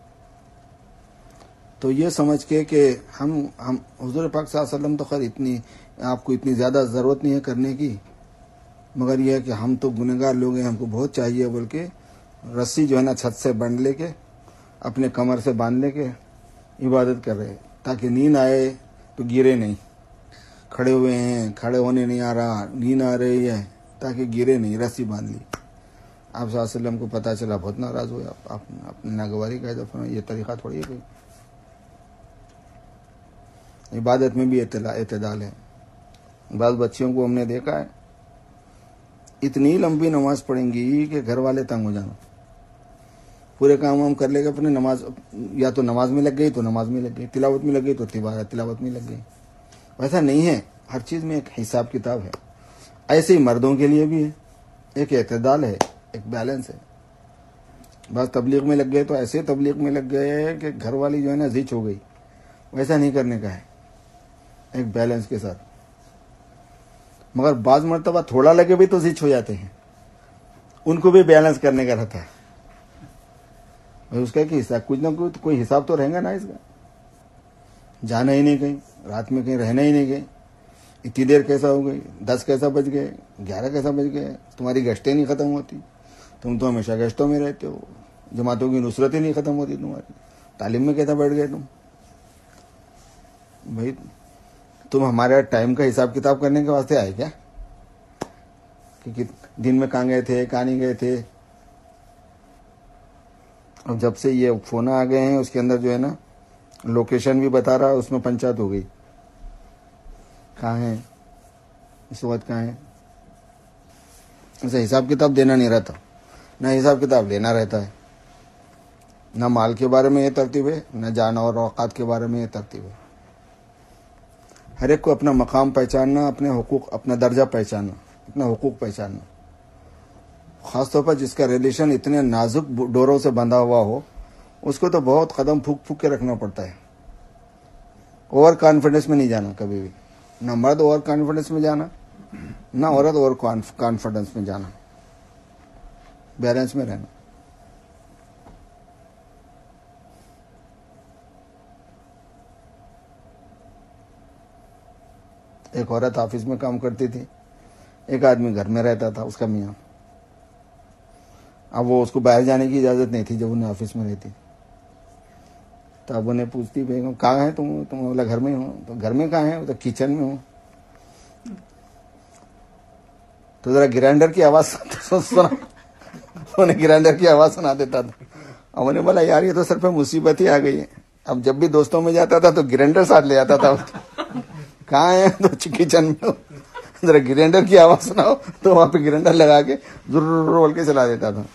تو یہ سمجھ کے کہ ہم ہم حضور پاک صلی اللہ علیہ وسلم تو خیر اتنی آپ کو اتنی زیادہ ضرورت نہیں ہے کرنے کی, مگر یہ ہے کہ ہم تو گنہگار لوگ ہیں, ہم کو بہت چاہیے, بول کے رسی جو ہے نا چھت سے بند لے کے اپنے کمر سے باندھ لے کے عبادت کر رہے, تاکہ نیند آئے تو گرے نہیں. کھڑے ہوئے ہیں, کھڑے ہونے نہیں آ رہا, نیند آ رہی ہے, تاکہ گرے نہیں, رسی باندھ لی. آپ صلی اللہ علیہ وسلم کو پتہ چلا, بہت ناراض ہوئے, آپ آپ اپنی ناگواری کا دفعہ, یہ طریقہ تھوڑی ہے کوئی. عبادت میں بھی اعتدال ہے. بعض بچیوں کو ہم نے دیکھا ہے اتنی لمبی نماز پڑھیں گی کہ گھر والے تنگ ہو جانا. پورے کام ہم کر لے گا اپنے نماز, یا تو نماز میں لگ گئی تو نماز میں لگ گئی, تلاوت میں لگ گئی تو تلاوت میں لگ گئی. ویسا نہیں ہے, ہر چیز میں ایک حساب کتاب ہے. ایسے ہی مردوں کے لیے بھی ہے, ایک اعتدال ہے, ایک بیلنس ہے. بس تبلیغ میں لگ گئے تو ایسے تبلیغ میں لگ گئے کہ گھر والی جو ہے نا زچ ہو گئی. ویسا نہیں کرنے کا ہے, ایک بیلنس کے ساتھ. مگر بعض مرتبہ تھوڑا لگے بھی تو زچ ہو جاتے ہیں, ان کو بھی بیلنس کرنے کا رہتا ہے. اس کا کہ حساب, کچھ نہ کچھ کوئی حساب تو رہے گا نا اس کا. جانا ہی نہیں کہیں, رات میں کہیں رہنا ہی نہیں گئے, اتنی دیر کیسا ہو گئی, دس کیسا بج گئے, گیارہ کیسا بج گئے, تمہاری گشتیں نہیں ختم ہوتی, تم تو ہمیشہ گشتوں میں رہتے ہو, جماعتوں کی نصرتیں نہیں ختم ہوتی تمہاری, تعلیم میں کیسا بیٹھ گئے تم. بھائی تم ہمارے ٹائم کا حساب کتاب کرنے کے واسطے آئے کیا, کہ دن میں کہاں گئے تھے کہاں نہیں گئے تھے. اب جب سے یہ فون آ گئے ہیں اس کے اندر جو ہے نا لوکیشن بھی بتا رہا, اس میں پنچایت ہو گئی, کہاں ہیں اس وقت, کہاں ہیں. اسے حساب کتاب دینا نہیں رہتا, نہ حساب کتاب لینا رہتا ہے. نہ مال کے بارے میں یہ ترتیب ہے, نہ جان اور اوقات کے بارے میں یہ ترتیب ہے. ہر ایک کو اپنا مقام پہچاننا, اپنے حقوق, اپنا درجہ پہچاننا, اپنا حقوق پہچاننا. خاص طور پر جس کا ریلیشن اتنے نازک ڈوروں سے بندھا ہوا ہو, اس کو تو بہت قدم پھونک پھونک کے رکھنا پڑتا ہے. اوور کانفیڈنس میں نہیں جانا کبھی بھی, نہ مرد اوور کانفیڈنس میں جانا, نہ عورت اوور کانفیڈنس میں جانا. بیلنس میں رہنا. ایک عورت آفس میں کام کرتی تھی, ایک آدمی گھر میں رہتا تھا, اس کا میاں. اب وہ اس کو باہر جانے کی اجازت نہیں تھی جب انہیں آفس میں رہتی. تو اب انہیں پوچھتی, بھائی کہاں ہے تم, تم بولا گھر میں ہوں. تو گھر میں کہاں ہے, تو کچن میں ہوں. تو ذرا گرینڈر کی آواز سنا, انہیں گرینڈر کی آواز سنا دیتا تھا. اب انہیں بولا یار یہ تو سر پہ مصیبت ہی آ گئی ہے. اب جب بھی دوستوں میں جاتا تھا تو گرینڈر ساتھ لے آتا تھا. کہاں ہے, تو کچن میں ہوں. ذرا گرینڈر کی آواز سناؤ, تو وہاں پہ گرینڈر لگا کے ضرور بول کے چلا دیتا تھا.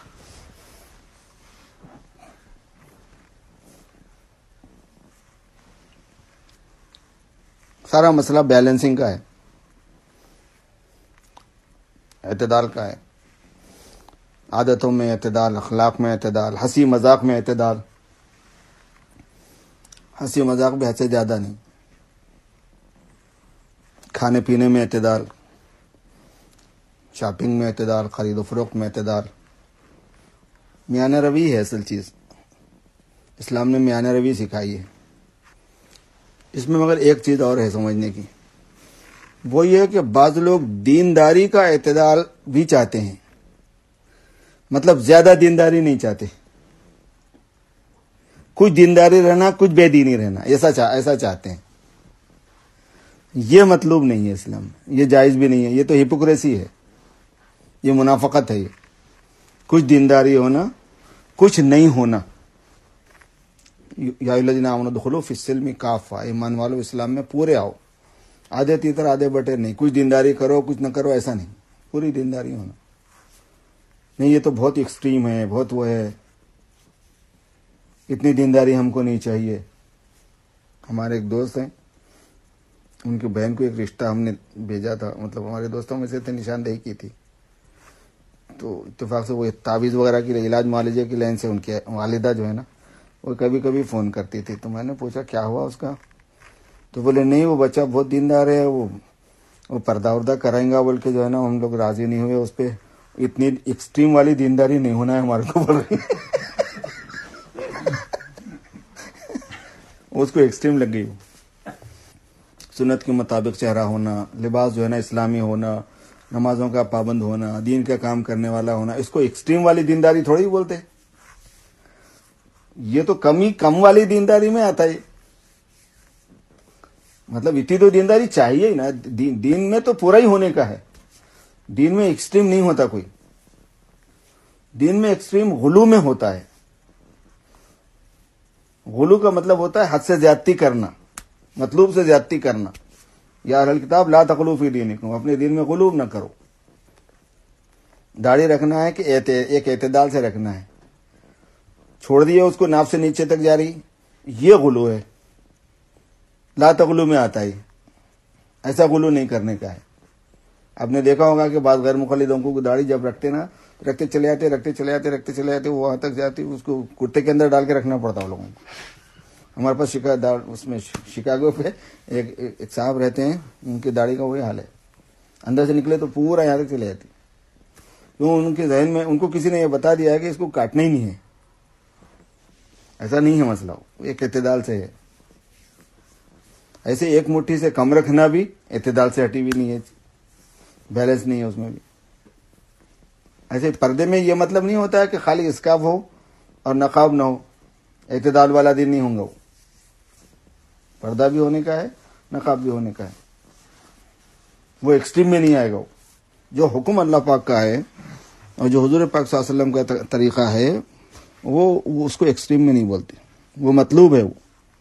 سارا مسئلہ بیلنسنگ کا ہے, اعتدال کا ہے. عادتوں میں اعتدال, اخلاق میں اعتدال, ہنسی مذاق میں اعتدال. ہنسی مذاق بھی حد سے زیادہ نہیں. کھانے پینے میں اعتدال, شاپنگ میں اعتدال, خرید و فروخت میں اعتدال. میانہ روی ہے اصل چیز. اسلام نے میانہ روی سکھائی ہے. اس میں مگر ایک چیز اور ہے سمجھنے کی, وہ یہ کہ بعض لوگ دینداری کا اعتدال بھی چاہتے ہیں, مطلب زیادہ دینداری نہیں چاہتے. کچھ دینداری رہنا, کچھ بے دینی رہنا, ایسا چاہ, ایسا چاہتے ہیں. یہ مطلوب نہیں ہے اسلام میں, یہ جائز بھی نہیں ہے. یہ تو ہپوکریسی ہے, یہ منافقت ہے. یہ کچھ دینداری ہونا, کچھ نہیں ہونا. یا الذین آمنوا ادخلوا فی السلم کافہ, ایمان والو اسلام میں پورے آؤ. آدھے تیتر آدھے بٹے نہیں, کچھ دینداری کرو کچھ نہ کرو, ایسا نہیں. پوری دینداری ہونا نہیں. یہ تو بہت ایکسٹریم ہے, بہت وہ ہے, اتنی دینداری ہم کو نہیں چاہیے. ہمارے ایک دوست ہیں, ان کی بہن کو ایک رشتہ ہم نے بھیجا تھا, مطلب ہمارے دوستوں میں سے تھے, نشاندہی کی تھی. تو اتفاق سے وہ تعویذ وغیرہ کی علاج معالجے کی لائن سے ان کی والدہ جو ہے نا, وہ کبھی کبھی فون کرتی تھی. تو میں نے پوچھا کیا ہوا اس کا, تو بولے نہیں وہ بچہ بہت دیندار ہے, وہ وہ پردہ وردہ کرائیں گا بول کے جو ہے نا ہم لوگ راضی نہیں ہوئے اس پہ. اتنی ایکسٹریم والی دینداری نہیں ہونا ہے ہمارے کو, بول رہی. اس کو ایکسٹریم لگ گئی. سنت کے مطابق چہرہ ہونا, لباس جو ہے نا اسلامی ہونا, نمازوں کا پابند ہونا, دین کا کام کرنے والا ہونا, اس کو ایکسٹریم والی دینداری تھوڑی بولتے. یہ تو کم ہی کم والی دینداری میں آتا ہے. مطلب اتنی تو دینداری چاہیے ہی نا. دین میں تو پورا ہی ہونے کا ہے. دین میں ایکسٹریم نہیں ہوتا کوئی. دین میں ایکسٹریم غلو میں ہوتا ہے. غلو کا مطلب ہوتا ہے حد سے زیادتی کرنا. مطلوب سے زیادتی کرنا. یا اہل کتاب لا تغلو فی دینکم، اپنے دین میں غلو نہ کرو. داڑھی رکھنا ہے کہ ایک اعتدال سے رکھنا ہے، چھوڑ دیا اس کو ناف سے نیچے تک جا رہی، یہ غلو ہے. لا تغلو میں آتا ہے، ایسا غلو نہیں کرنے کا ہے. آپ نے دیکھا ہوگا کہ بعض غیر مقلدوں کو داڑھی جب رکھتے نا، رکھتے چلے آتے رکھتے چلے آتے رکھتے چلے آتے وہاں تک جاتی، اس کو کرتے کے اندر ڈال کے رکھنا پڑتا ہے لوگوں کو. ہمارے پاس شکا اس میں شکاگو پہ ایک ایک صاحب رہتے ہیں، ان کی داڑھی کا وہی حال ہے، اندر سے نکلے تو پورا یہاں تک چلے جاتی. کیوں؟ ان کے ذہن میں ان کو کسی نے یہ بتا دیا ہے کہ اس کو کاٹنا ہی نہیں ہے. ایسا نہیں ہے مسئلہ، ایک اعتدال سے ہے. ایسے ایک مٹھی سے کم رکھنا بھی اعتدال سے ہٹی بھی نہیں ہے، بیلنس نہیں ہے اس میں بھی. ایسے پردے میں یہ مطلب نہیں ہوتا ہے کہ خالی اسکارف ہو اور نقاب نہ ہو، اعتدال والا دن نہیں ہوں گا. وہ پردہ بھی ہونے کا ہے، نقاب بھی ہونے کا ہے، وہ ایکسٹریم میں نہیں آئے گا. جو حکم اللہ پاک کا ہے اور جو حضور پاک صلی اللہ علیہ وسلم کا طریقہ ہے وہ اس کو ایکسٹریم میں نہیں بولتے، وہ مطلوب ہے. وہ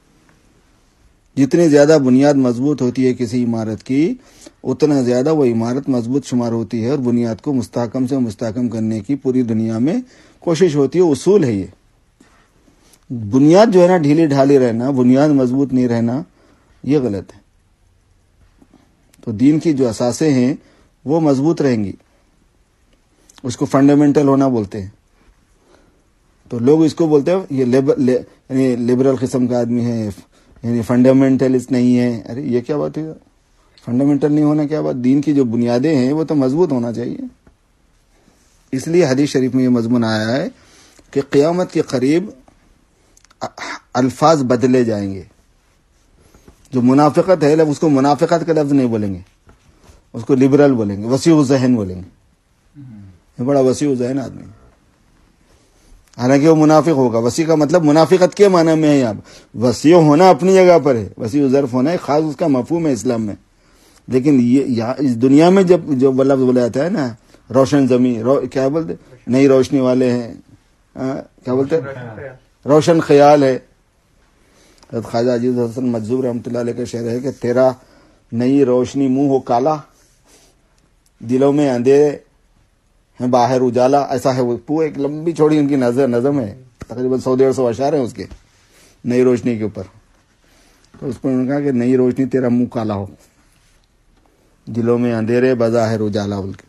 جتنی زیادہ بنیاد مضبوط ہوتی ہے کسی عمارت کی، اتنا زیادہ وہ عمارت مضبوط شمار ہوتی ہے، اور بنیاد کو مستحکم سے مستحکم کرنے کی پوری دنیا میں کوشش ہوتی ہے. اصول ہے یہ. بنیاد جو ہے نا ڈھیلی ڈھالی رہنا، بنیاد مضبوط نہیں رہنا، یہ غلط ہے. تو دین کی جو اساسیں ہیں وہ مضبوط رہیں گی، اس کو فنڈامنٹل ہونا بولتے ہیں. تو لوگ اس کو بولتے ہیں یہ یعنی لبرل قسم کا آدمی ہے، یعنی فنڈامنٹلسٹ نہیں ہے. ارے یہ کیا بات ہے؟ فنڈامنٹل نہیں ہونا کیا بات؟ دین کی جو بنیادیں ہیں وہ تو مضبوط ہونا چاہیے. اس لیے حدیث شریف میں یہ مضمون آیا ہے کہ قیامت کے قریب الفاظ بدلے جائیں گے. جو منافقت ہے اس کو منافقت کا لفظ نہیں بولیں گے، اس کو لبرل بولیں گے، وسیع الذہن بولیں گے. یہ بڑا وسیع الذہن آدمی، حالانکہ وہ منافق ہوگا. وسیع کا مطلب منافقت کے معنی میں ہے. یہاں وسیع ہونا اپنی جگہ پر ہے، وسیع ظرف ہونا ہے، خاص اس کا مفہوم ہے اسلام میں. لیکن یہ اس دنیا میں جب جو لفظ بولا جاتا ہے نا، روشن زمین رو, کیا بولتے نئی روشنی والے ہیں، کیا بولتے روشن خیال ہے. حضرت خواجہ عزیز حسن مجذوب رحمۃ اللہ علیہ کا شعر ہے کہ تیرا نئی روشنی منہ ہو کالا، دلوں میں اندھیرے ہیں باہر اجالا. ایسا ہے وہ پورا ایک لمبی چوڑی ان کی نظر نظم ہے، تقریباً سو ڈیڑھ سو اشعار ہیں اس کے نئی روشنی کے اوپر. تو اس پر انہوں نے کہا کہ نئی روشنی تیرا منہ کالا ہو، دلوں میں اندھیرے بظاہر اجالا. بول کے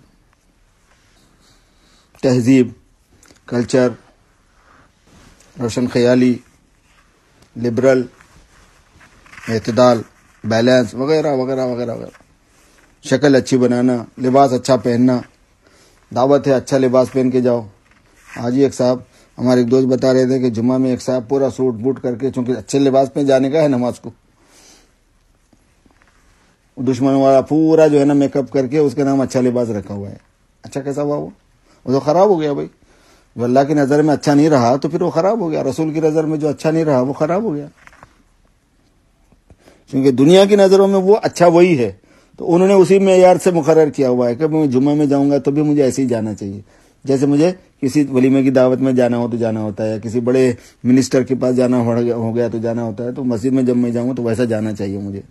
تہذیب، کلچر، روشن خیالی، لبرل، اعتدال، بیلنس وغیرہ وغیرہ وغیرہ وغیرہ. شکل اچھی بنانا، لباس اچھا پہننا، دعوت ہے اچھا لباس پہن کے جاؤ. آج ہی ایک صاحب ہمارے ایک دوست بتا رہے تھے کہ جمعہ میں ایک صاحب پورا سوٹ بوٹ کر کے، چونکہ اچھے لباس پہ جانے کا ہے نماز کو، دشمن والا پورا جو ہے نا میک اپ کر کے اس کے نام اچھا لباس رکھا ہوا ہے. اچھا کیسا ہوا؟ وہ وہ تو خراب ہو گیا بھائی. جو اللہ کی نظر میں اچھا نہیں رہا تو پھر وہ خراب ہو گیا. رسول کی نظر میں جو اچھا نہیں رہا وہ خراب ہو گیا. کیونکہ دنیا کی نظروں میں وہ اچھا وہی ہے، تو انہوں نے اسی معیار سے مقرر کیا ہوا ہے کہ میں جمعہ میں جاؤں گا تو بھی مجھے ایسے ہی جانا چاہیے. جیسے مجھے کسی ولیمے کی دعوت میں جانا ہو تو جانا ہوتا ہے، کسی بڑے منسٹر کے پاس جانا ہو گیا تو جانا ہوتا ہے، تو مسجد میں جب میں جاؤں تو ویسا جانا چاہیے مجھے.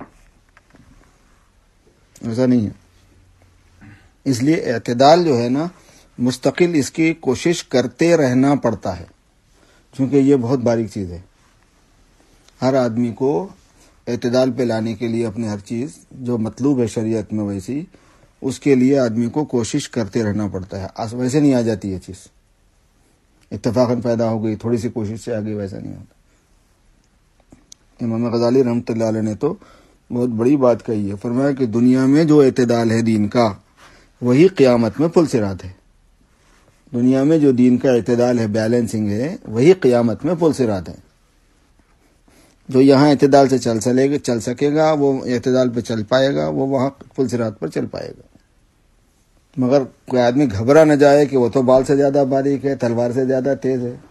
ایسا نہیں ہے. اس لیے اعتدال جو ہے نا مستقل اس کی کوشش کرتے رہنا پڑتا ہے، کیونکہ یہ بہت باریک چیز ہے. ہر آدمی کو اعتدال پہ لانے کے لیے اپنی ہر چیز جو مطلوب ہے شریعت میں ویسی، اس کے لیے آدمی کو کوشش کرتے رہنا پڑتا ہے. ویسے نہیں آ جاتی یہ چیز، اتفاقاً پیدا ہو گئی تھوڑی سی کوشش سے آگے، ویسا نہیں ہوتا. امام غزالی رحمۃ اللہ علیہ نے تو بہت بڑی بات کہی ہے. فرمایا کہ دنیا میں جو اعتدال ہے دین کا، وہی قیامت میں پل صراط ہے. دنیا میں جو دین کا اعتدال ہے، بیلنسنگ ہے، وہی قیامت میں پل صراط ہے. جو یہاں اعتدال سے چل سکے گا چل سکے گا وہ اعتدال پہ چل پائے گا، وہ وہاں پل صراط پر چل پائے گا. مگر کوئی آدمی گھبرا نہ جائے کہ وہ تو بال سے زیادہ باریک ہے، تلوار سے زیادہ تیز ہے،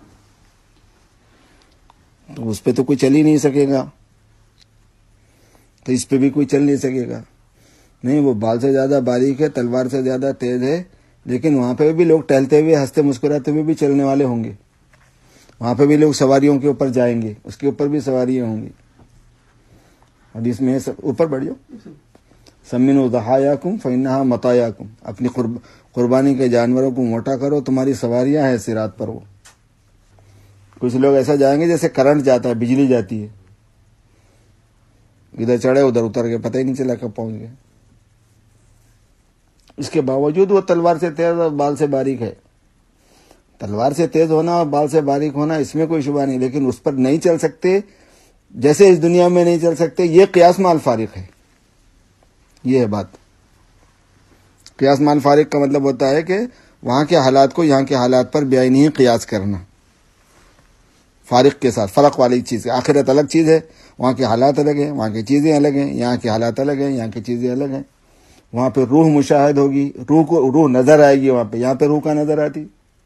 تو اس پہ تو کوئی چل ہی نہیں سکے گا، تو اس پہ بھی کوئی چل نہیں سکے گا. نہیں، وہ بال سے زیادہ باریک ہے، تلوار سے زیادہ تیز ہے، لیکن وہاں پہ بھی لوگ ٹہلتے ہوئے ہنستے مسکراتے ہوئے بھی چلنے والے ہوں گے. وہاں پہ بھی لوگ سواریوں کے اوپر جائیں گے، اس کے اوپر بھی سواریاں ہوں گی. حدیث میں ہے، اوپر بڑھ جاؤ، سمنوا ضحایاکم فإنہا مطایاکم، اپنی قرب قربانی کے جانوروں کو موٹا کرو، تمہاری سواریاں ہیں صراط پر۔ وہ کچھ لوگ ایسا جائیں گے جیسے کرنٹ جاتا ہے، بجلی جاتی ہے، ادھر چڑھے ادھر اتر گئے، پتہ ہی نہیں چلا کب پہنچ گئے۔ اس کے باوجود وہ تلوار سے تیز اور بال سے باریک ہے۔ تلوار سے تیز ہونا اور بال سے باریک ہونا اس میں کوئی شبہ نہیں، لیکن اس پر نہیں چل سکتے جیسے اس دنیا میں نہیں چل سکتے، یہ قیاس مع الفارق ہے۔ یہ ہے بات۔ قیاس مع الفارق کا مطلب ہوتا ہے کہ وہاں کے حالات کو یہاں کے حالات پر بعینی ہی قیاس کرنا، فارق کے ساتھ، فرق والی چیز ہے۔ آخرت الگ چیز ہے، وہاں کے حالات الگ ہیں، وہاں کی چیزیں الگ ہیں، یہاں کے حالات الگ ہیں، یہاں کی چیزیں الگ ہیں۔ وہاں پہ روح مشاہد ہوگی، روح کو روح نظر آئے گی وہاں پہ، یہاں پہ روح کا نظر آتی۔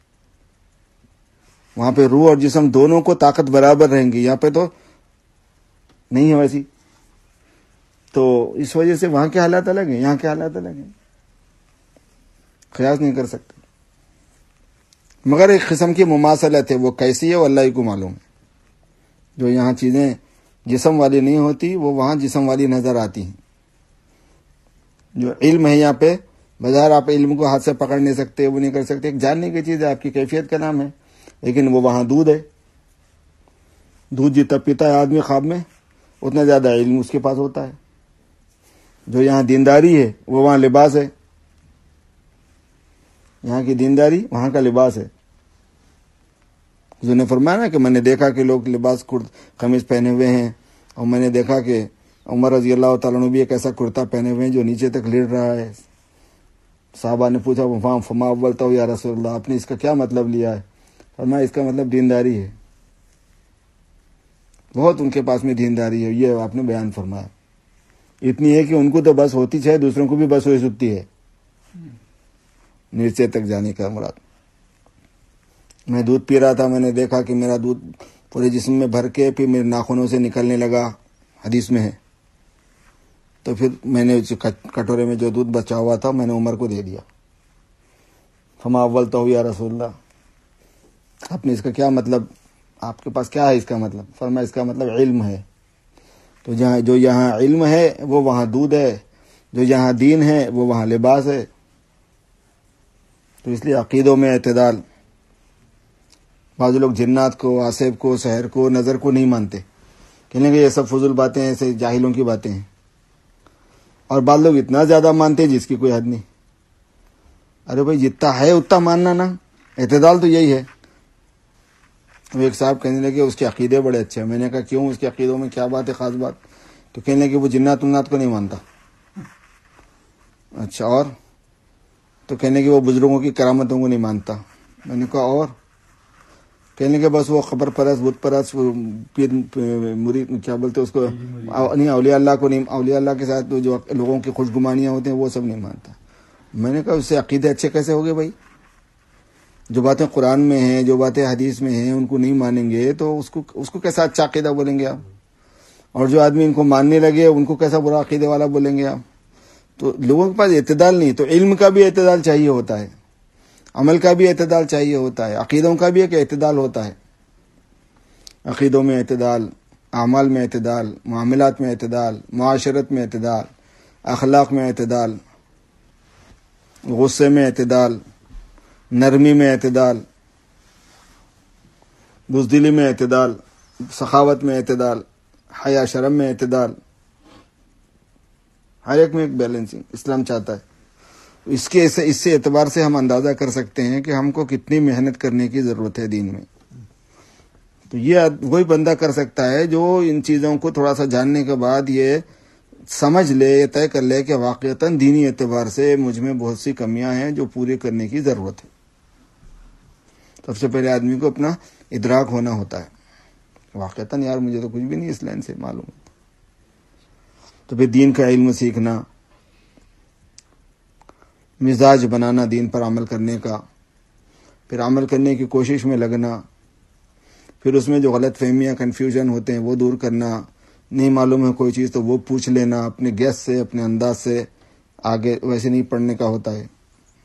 وہاں پہ روح اور جسم دونوں کو طاقت برابر رہیں گی، یہاں پہ تو نہیں ہے ویسی۔ تو اس وجہ سے وہاں کے حالات الگ ہیں، یہاں کے حالات الگ ہیں، قیاس نہیں کر سکتے۔ مگر ایک قسم کی مماثلت ہے، وہ کیسی ہے وہ اللہ ہی کو معلوم ہے۔ جو یہاں چیزیں جسم والی نہیں ہوتی وہ وہاں جسم والی نظر آتی ہیں۔ جو علم ہے یہاں پہ بظاہر آپ علم کو ہاتھ سے پکڑ نہیں سکتے، وہ نہیں کر سکتے، ایک جاننے کی چیز ہے، آپ کی کیفیت کا نام ہے، لیکن وہ وہاں دودھ ہے۔ دودھ جتنا پیتا ہے آدمی خواب میں اتنا زیادہ علم اس کے پاس ہوتا ہے۔ جو یہاں دینداری ہے وہ وہاں لباس ہے، یہاں کی دینداری وہاں کا لباس ہے۔ حضور نے فرمایا نا کہ میں نے دیکھا کہ لوگ لباس قمیض پہنے ہوئے ہیں، اور میں نے دیکھا کہ عمر رضی اللہ تعالیٰ عنہ بھی ایک ایسا کرتا پہنے ہوئے ہیں جو نیچے تک لیٹ رہا ہے۔ صحابہ نے پوچھا فما فما اولتا ہو یا رسول اللہ، آپ نے اس کا کیا مطلب لیا ہے؟ فرمایا اس کا مطلب دینداری ہے، بہت ان کے پاس میں دینداری ہے، یہ آپ نے بیان فرمایا۔ اتنی ہے کہ ان کو تو بس ہوتی ہے، دوسروں کو بھی بس ہوئی سکتی ہے نیچے تک جانے کا مراد۔ میں دودھ پی رہا تھا، میں نے دیکھا کہ میرا دودھ پورے جسم میں بھر کے پھر میرے ناخنوں سے نکلنے لگا، حدیث میں ہے۔ تو پھر میں نے کٹورے میں جو دودھ بچا ہوا تھا میں نے عمر کو دے دیا۔ فما اولتا ہو یا رسول اللہ، آپ نے اس کا کیا مطلب، آپ کے پاس کیا ہے اس کا مطلب؟ فرمایا اس کا مطلب علم ہے۔ تو جہاں جو یہاں علم ہے وہ وہاں دودھ ہے، جو یہاں دین ہے وہ وہاں لباس ہے۔ تو اس لیے عقیدوں میں اعتدال۔ بعض لوگ جنات کو، آصف کو، سحر کو، نظر کو نہیں مانتے، کہنے کہ یہ سب فضول باتیں ہیں، ایسے جاہلوں کی باتیں ہیں۔ اور بعض لوگ اتنا زیادہ مانتے ہیں جس کی کوئی حد نہیں۔ ارے بھائی جتنا ہے اتنا ماننا نا، اعتدال تو یہی ہے۔ وہ ایک صاحب کہنے لگے اس کے عقیدے بڑے اچھے ہیں۔ میں نے کہا کیوں، اس کے عقیدوں میں کیا بات ہے، خاص بات؟ تو کہنے لگے وہ جنات انات کو نہیں مانتا۔ اچھا اور؟ تو کہنے کہ وہ بزرگوں کی کرامتوں کو نہیں مانتا۔ میں نے کہا اور؟ کہنے کہ بس وہ خبر پرست، بت پرست، مرید کیا بولتے اس کو، نہیں اولیاء اللہ کو نہیں، اولیاء اللہ کے ساتھ جو لوگوں کی خوش گمانیاں ہوتی ہیں وہ سب نہیں مانتا۔ میں نے کہا اس سے عقیدے اچھے کیسے ہو گئے بھائی؟ جو باتیں قرآن میں ہیں، جو باتیں حدیث میں ہیں ان کو نہیں مانیں گے تو اس کو اس کو کیسا اچھا عقیدہ بولیں گے آپ؟ اور جو آدمی ان کو ماننے لگے ان کو کیسا برا عقیدے والا بولیں گے آپ؟ تو لوگوں کے پاس اعتدال نہیں۔ تو علم کا بھی اعتدال چاہیے ہوتا ہے، عمل کا بھی اعتدال چاہیے ہوتا ہے، عقیدوں کا بھی ایک اعتدال ہوتا ہے۔ عقیدوں میں اعتدال، اعمال میں اعتدال، معاملات میں اعتدال، معاشرت میں اعتدال، اخلاق میں اعتدال، غصے میں اعتدال، نرمی میں اعتدال، بزدلی میں اعتدال، سخاوت میں اعتدال، حیا شرم میں اعتدال، ہر ایک میں ایک بیلنسنگ اسلام چاہتا ہے۔ اس کے اس سے اعتبار سے ہم اندازہ کر سکتے ہیں کہ ہم کو کتنی محنت کرنے کی ضرورت ہے دین میں۔ تو یہ وہی بندہ کر سکتا ہے جو ان چیزوں کو تھوڑا سا جاننے کے بعد یہ سمجھ لے، یہ طے کر لے کہ واقعتاً دینی اعتبار سے مجھ میں بہت سی کمیاں ہیں جو پوری کرنے کی ضرورت ہے۔ سب سے پہلے آدمی کو اپنا ادراک ہونا ہوتا ہے، واقعتاً یار مجھے تو کچھ بھی نہیں اس لائن سے معلوم ہے۔ تو پھر دین کا علم سیکھنا، مزاج بنانا دین پر عمل کرنے کا، پھر عمل کرنے کی کوشش میں لگنا، پھر اس میں جو غلط فہمیاں کنفیوژن ہوتے ہیں وہ دور کرنا، نہیں معلوم ہے کوئی چیز تو وہ پوچھ لینا، اپنے گیس سے، اپنے انداز سے، آگے ویسے نہیں پڑھنے کا ہوتا ہے۔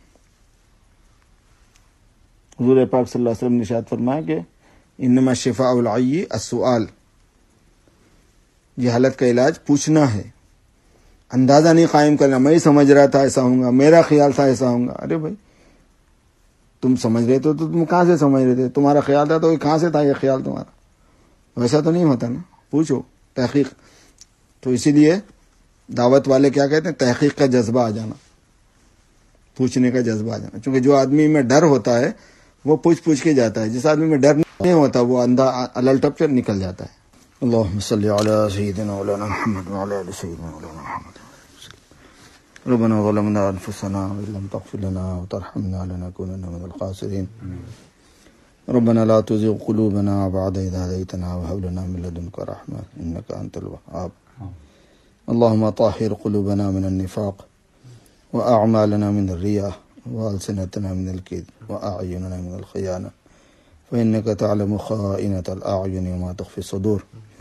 حضور پاک صلی اللہ علیہ وسلم نے ارشاد فرمایا کہ انما شفاء العی السؤال، جہالت کا علاج پوچھنا ہے، اندازہ نہیں قائم کرنا، میں ہی سمجھ رہا تھا ایسا ہوں گا، میرا خیال تھا ایسا ہوں گا. ارے بھائی تم سمجھ رہے تو تم کہاں سے سمجھ رہے تھے؟ تمہارا خیال تھا تو کہاں سے تھا یہ خیال تمہارا؟ ویسا تو نہیں ہوتا نا. پوچھو، تحقیق. تو اسی لیے دعوت والے کیا کہتے ہیں؟ تحقیق کا جذبہ آ جانا، پوچھنے کا جذبہ آ جانا. چونکہ جو آدمی میں ڈر ہوتا ہے وہ پوچھ پوچھ کے جاتا ہے، جس آدمی میں ڈر نہیں ہوتا وہ اندھا الٹپ سے نکل جاتا ہے. اللہم صلی علی سیدنا مولانا محمد وعلی آل سیدنا مولانا محمد. ربنا ظلمنا انفسنا وان لم تغفر لنا وترحمنا لنكونن من الخاسرين. ربنا لا تزغ قلوبنا بعد إذ هديتنا وهب لنا من لدنك رحمة إنك أنت الوهاب. اللهم طهر قلوبنا من النفاق وأعمالنا من الرياء وألسنتنا من الكذب وأعيننا من الخيانة فإنك تعلم خائنة الأعين وما تخفي الصدور.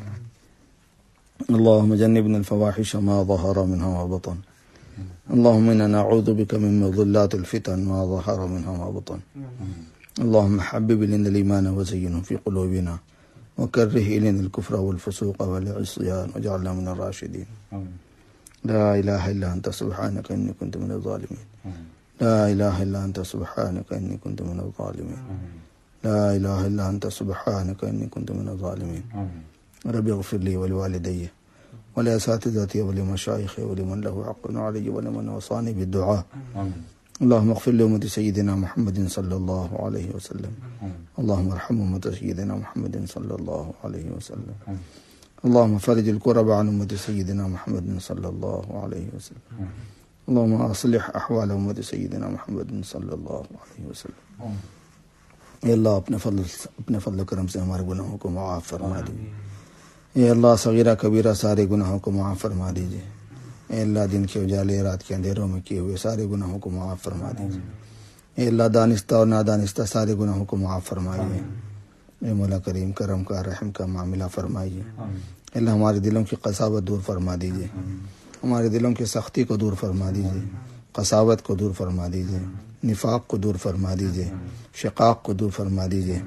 اللهم جنبنا الفواحش ما ظهر منها وما بطن. اللهم إنا نعوذ بك من مضلات الفتن ما ظهر منها وما بطن. اللهم حبب إلينا الإيمان وزينه في قلوبنا وكره إلينا الكفر والفسوق والعصيان واجعلنا من الراشدين. لا إله إلا أنت سبحانك إني كنت من الظالمين. لا إله إلا أنت سبحانك إني كنت من الظالمين. لا إله إلا أنت سبحانك إني كنت من الظالمين. رب اغفر لي ولوالدي ولأساتذتي ولمشايخي ولمن له حق علي ولمن وصاني بالدعاء. اللهم اغفر لأمة سيدنا محمد صلى الله عليه وسلم. اللهم ارحم أمة سيدنا محمد صلى الله عليه وسلم. اللهم فرج الكرب عن أمة سيدنا محمد صلى الله عليه وسلم. اللهم أصلح أحوال أمة سيدنا محمد صلى الله عليه وسلم. اے اللہ اپنے فضل اپنے فضل و کرم سے ہمارے گناہوں کو معاف فرما دیجیے. اے اللہ صغیرہ کبیرہ سارے گناہوں کو معاف فرما دیجیے. اے اللہ دن کے اجالے رات کے اندھیروں میں کیے ہوئے سارے گناہوں کو معاف فرما دیجیے. اے اللہ دانستہ اور نادانستہ سارے گناہوں کو معاف فرمائیے. اے مولا کریم کرم کا رحم کا معاملہ فرمائیے. اے اللہ ہمارے دلوں کی قساوت دور فرما دیجیے. ہمارے دلوں کی سختی کو دور فرما دیجیے. قساوت کو دور فرما دیجیے. نفاق کو دور فرما دیجیے. شقاق کو دور فرما دیجیے.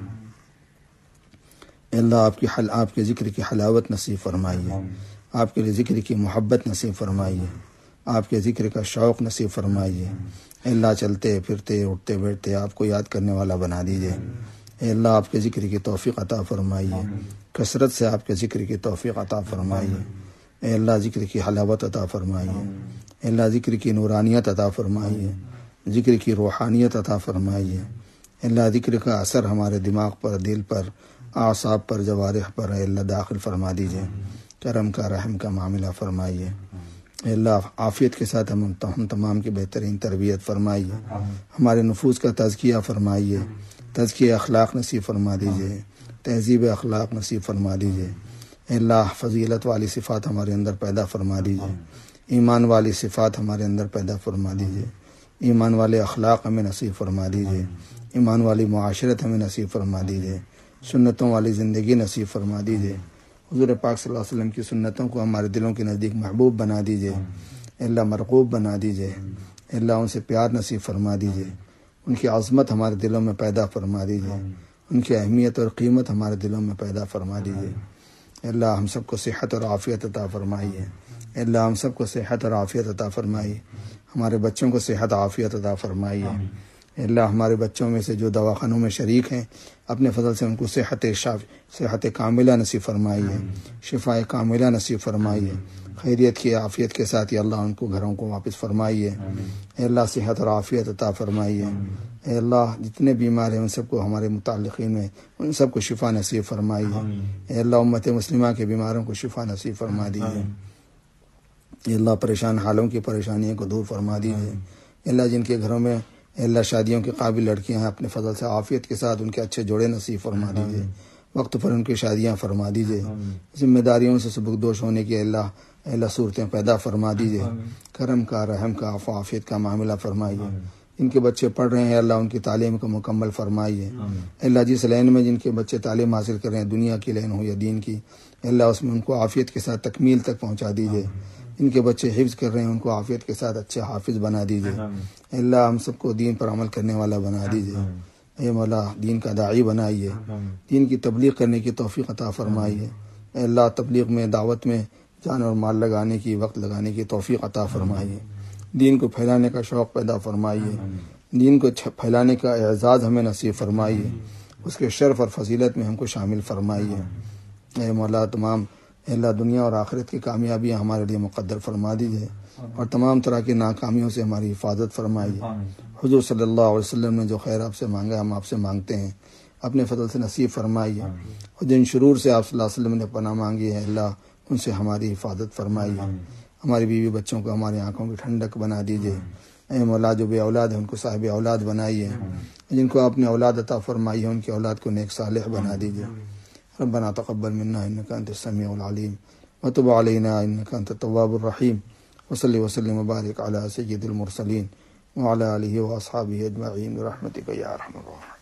اے اللہ آپ کی حل آپ کے ذکر کی حلاوت نصیب فرمائیے. آپ کے ذکر کی محبت نصیب فرمائیے. آپ کے ذکر کا شوق نصیب فرمائیے. اے اللہ چلتے پھرتے اٹھتے بیٹھتے آپ کو یاد کرنے والا بنا دیجیے. اے اللہ آپ کے ذکر کی توفیق عطا فرمائیے. کثرت سے آپ کے ذکر کی توفیق عطا فرمائیے. اے اللہ ذکر کی حلاوت عطا فرمائیے. اے اللہ ذکر کی نورانیت عطا فرمائیے. ذکر کی روحانیت عطا فرمائیے. اے اللہ ذکر کا اثر ہمارے دماغ پر، دل پر، اعصاب پر، جوارح پر اے اللہ داخل فرما دیجیے. کرم کا رحم کا معاملہ فرمائیے. اے اللہ عافیت کے ساتھ ہم ہم تمام کی بہترین تربیت فرمائیے. ہمارے نفوس کا تزکیہ فرمائیے. تزکیہ اخلاق نصیب فرما دیجیے. تہذیب اخلاق نصیب فرما دیجیے. اے اللہ فضیلت والی صفات ہمارے اندر پیدا فرما دیجیے. ایمان والی صفات ہمارے اندر پیدا فرما دیجیے. ایمان والے اخلاق ہمیں نصیب فرما دیجیے. ایمان والی معاشرت ہمیں نصیب فرما دیجیے. سنتوں والی زندگی نصیب فرما دیجیے. حضور پاک صلی اللہ علیہ وسلم کی سنتوں کو ہمارے دلوں کے نزدیک محبوب بنا دیجیے. اے اللہ مرغوب بنا دیجیے. اے اللہ ان سے پیار نصیب فرما دیجیے. ان کی عظمت ہمارے دلوں میں پیدا فرما دیجیے. ان کی اہمیت اور قیمت ہمارے دلوں میں پیدا فرما دیجیے. اے اللہ ہم سب کو صحت اور عافیت عطا فرمائیے. اے اللہ ہم سب کو صحت اور عافیت عطا فرمائیے. ہمارے بچوں کو صحت عافیت عطا فرمائیے. اے اللہ ہمارے بچوں میں سے جو دواخانوں میں شریک ہیں اپنے فضل سے ان کو صحت شاف صحت کاملہ نصیب فرمائیے. شفاء کاملہ نصیب فرمائیے. خیریت کی عافیت کے ساتھ یا اللہ ان کو گھروں کو واپس فرمائیے. اے اللہ صحت اور عافیت عطا فرمائیے. اے اللہ جتنے بیمار ہیں ان سب کو ہمارے متعلقین میں ان سب کو شفا نصیب فرمائیے. اے اللہ امت مسلمہ کے بیماروں کو شفا نصیب فرما دیجیے. اے اللہ پریشان حالوں کی پریشانیوں کو دور فرما دیجیے. اے اللہ جن کے گھروں میں اے اللہ شادیوں کے قابل لڑکیاں ہیں اپنے فضل سے عافیت کے ساتھ ان کے اچھے جوڑے نصیب فرما دیجیے. وقت پر ان کی شادیاں فرما دیجیے. ذمہ داریوں سے سبکدوش ہونے کی اللہ اے اللہ صورتیں پیدا فرما دیجیے. کرم کا رحم کا عفو عافیت کا معاملہ فرمائیے. جن کے بچے پڑھ رہے ہیں اللہ ان کی تعلیم کو مکمل فرمائیے. اللہ جس لین میں جن کے بچے تعلیم حاصل کر رہے ہیں دنیا کی لین ہو یا دین کی اللہ اس میں ان کو عافیت کے ساتھ تکمیل تک پہنچا دیجیے. جن کے بچے حفظ کر رہے ہیں ان کو عافیت کے ساتھ اچھے حافظ بنا دیجیے. اللہ ہم سب کو دین پر عمل کرنے والا بنا دیجیے. اے مولا دین کا داعی بنائیے. دین کی تبلیغ کرنے کی توفیق عطا فرمائیے. اے اللہ تبلیغ میں دعوت میں جان اور مال لگانے کی، وقت لگانے کی توفیق عطا فرمائیے، دین کو پھیلانے کا شوق پیدا فرمائیے، دین کو پھیلانے کا اعزاز ہمیں نصیب فرمائیے، اس کے شرف اور فضیلت میں ہم کو شامل فرمائیے۔ اے مولا تمام اے اللہ دنیا اور آخرت کی کامیابیاں ہمارے لیے مقدر فرما دیجیے، اور تمام طرح کی ناکامیوں سے ہماری حفاظت فرمائیے۔ حضور صلی اللہ علیہ وسلم نے جو خیر آپ سے مانگا ہم آپ سے مانگتے ہیں، اپنے فضل سے نصیب فرمائیے، اور جن شرور سے آپ صلی اللہ علیہ وسلم نے پناہ مانگی ہے اللہ ان سے ہماری حفاظت فرمائیے۔ ہماری بیوی بچوں کو ہماری آنکھوں کی ٹھنڈک بنا دیجیے۔ اے مولا جو بے اولاد ہیں ان کو صاحب اولاد بنائیے، جن کو آپ نے اولاد عطا فرمائی ہے ان کی اولاد کو نیک صالح بنا دیجیے۔ ربنا تقبل منا انك انت السميع العليم وتب علينا انك انت التواب الرحيم وصلی وسلم وبارک علی سید المرسلین وعلى آلہ واصحابہ اجمعین برحمتک یا ارحم الراحمین۔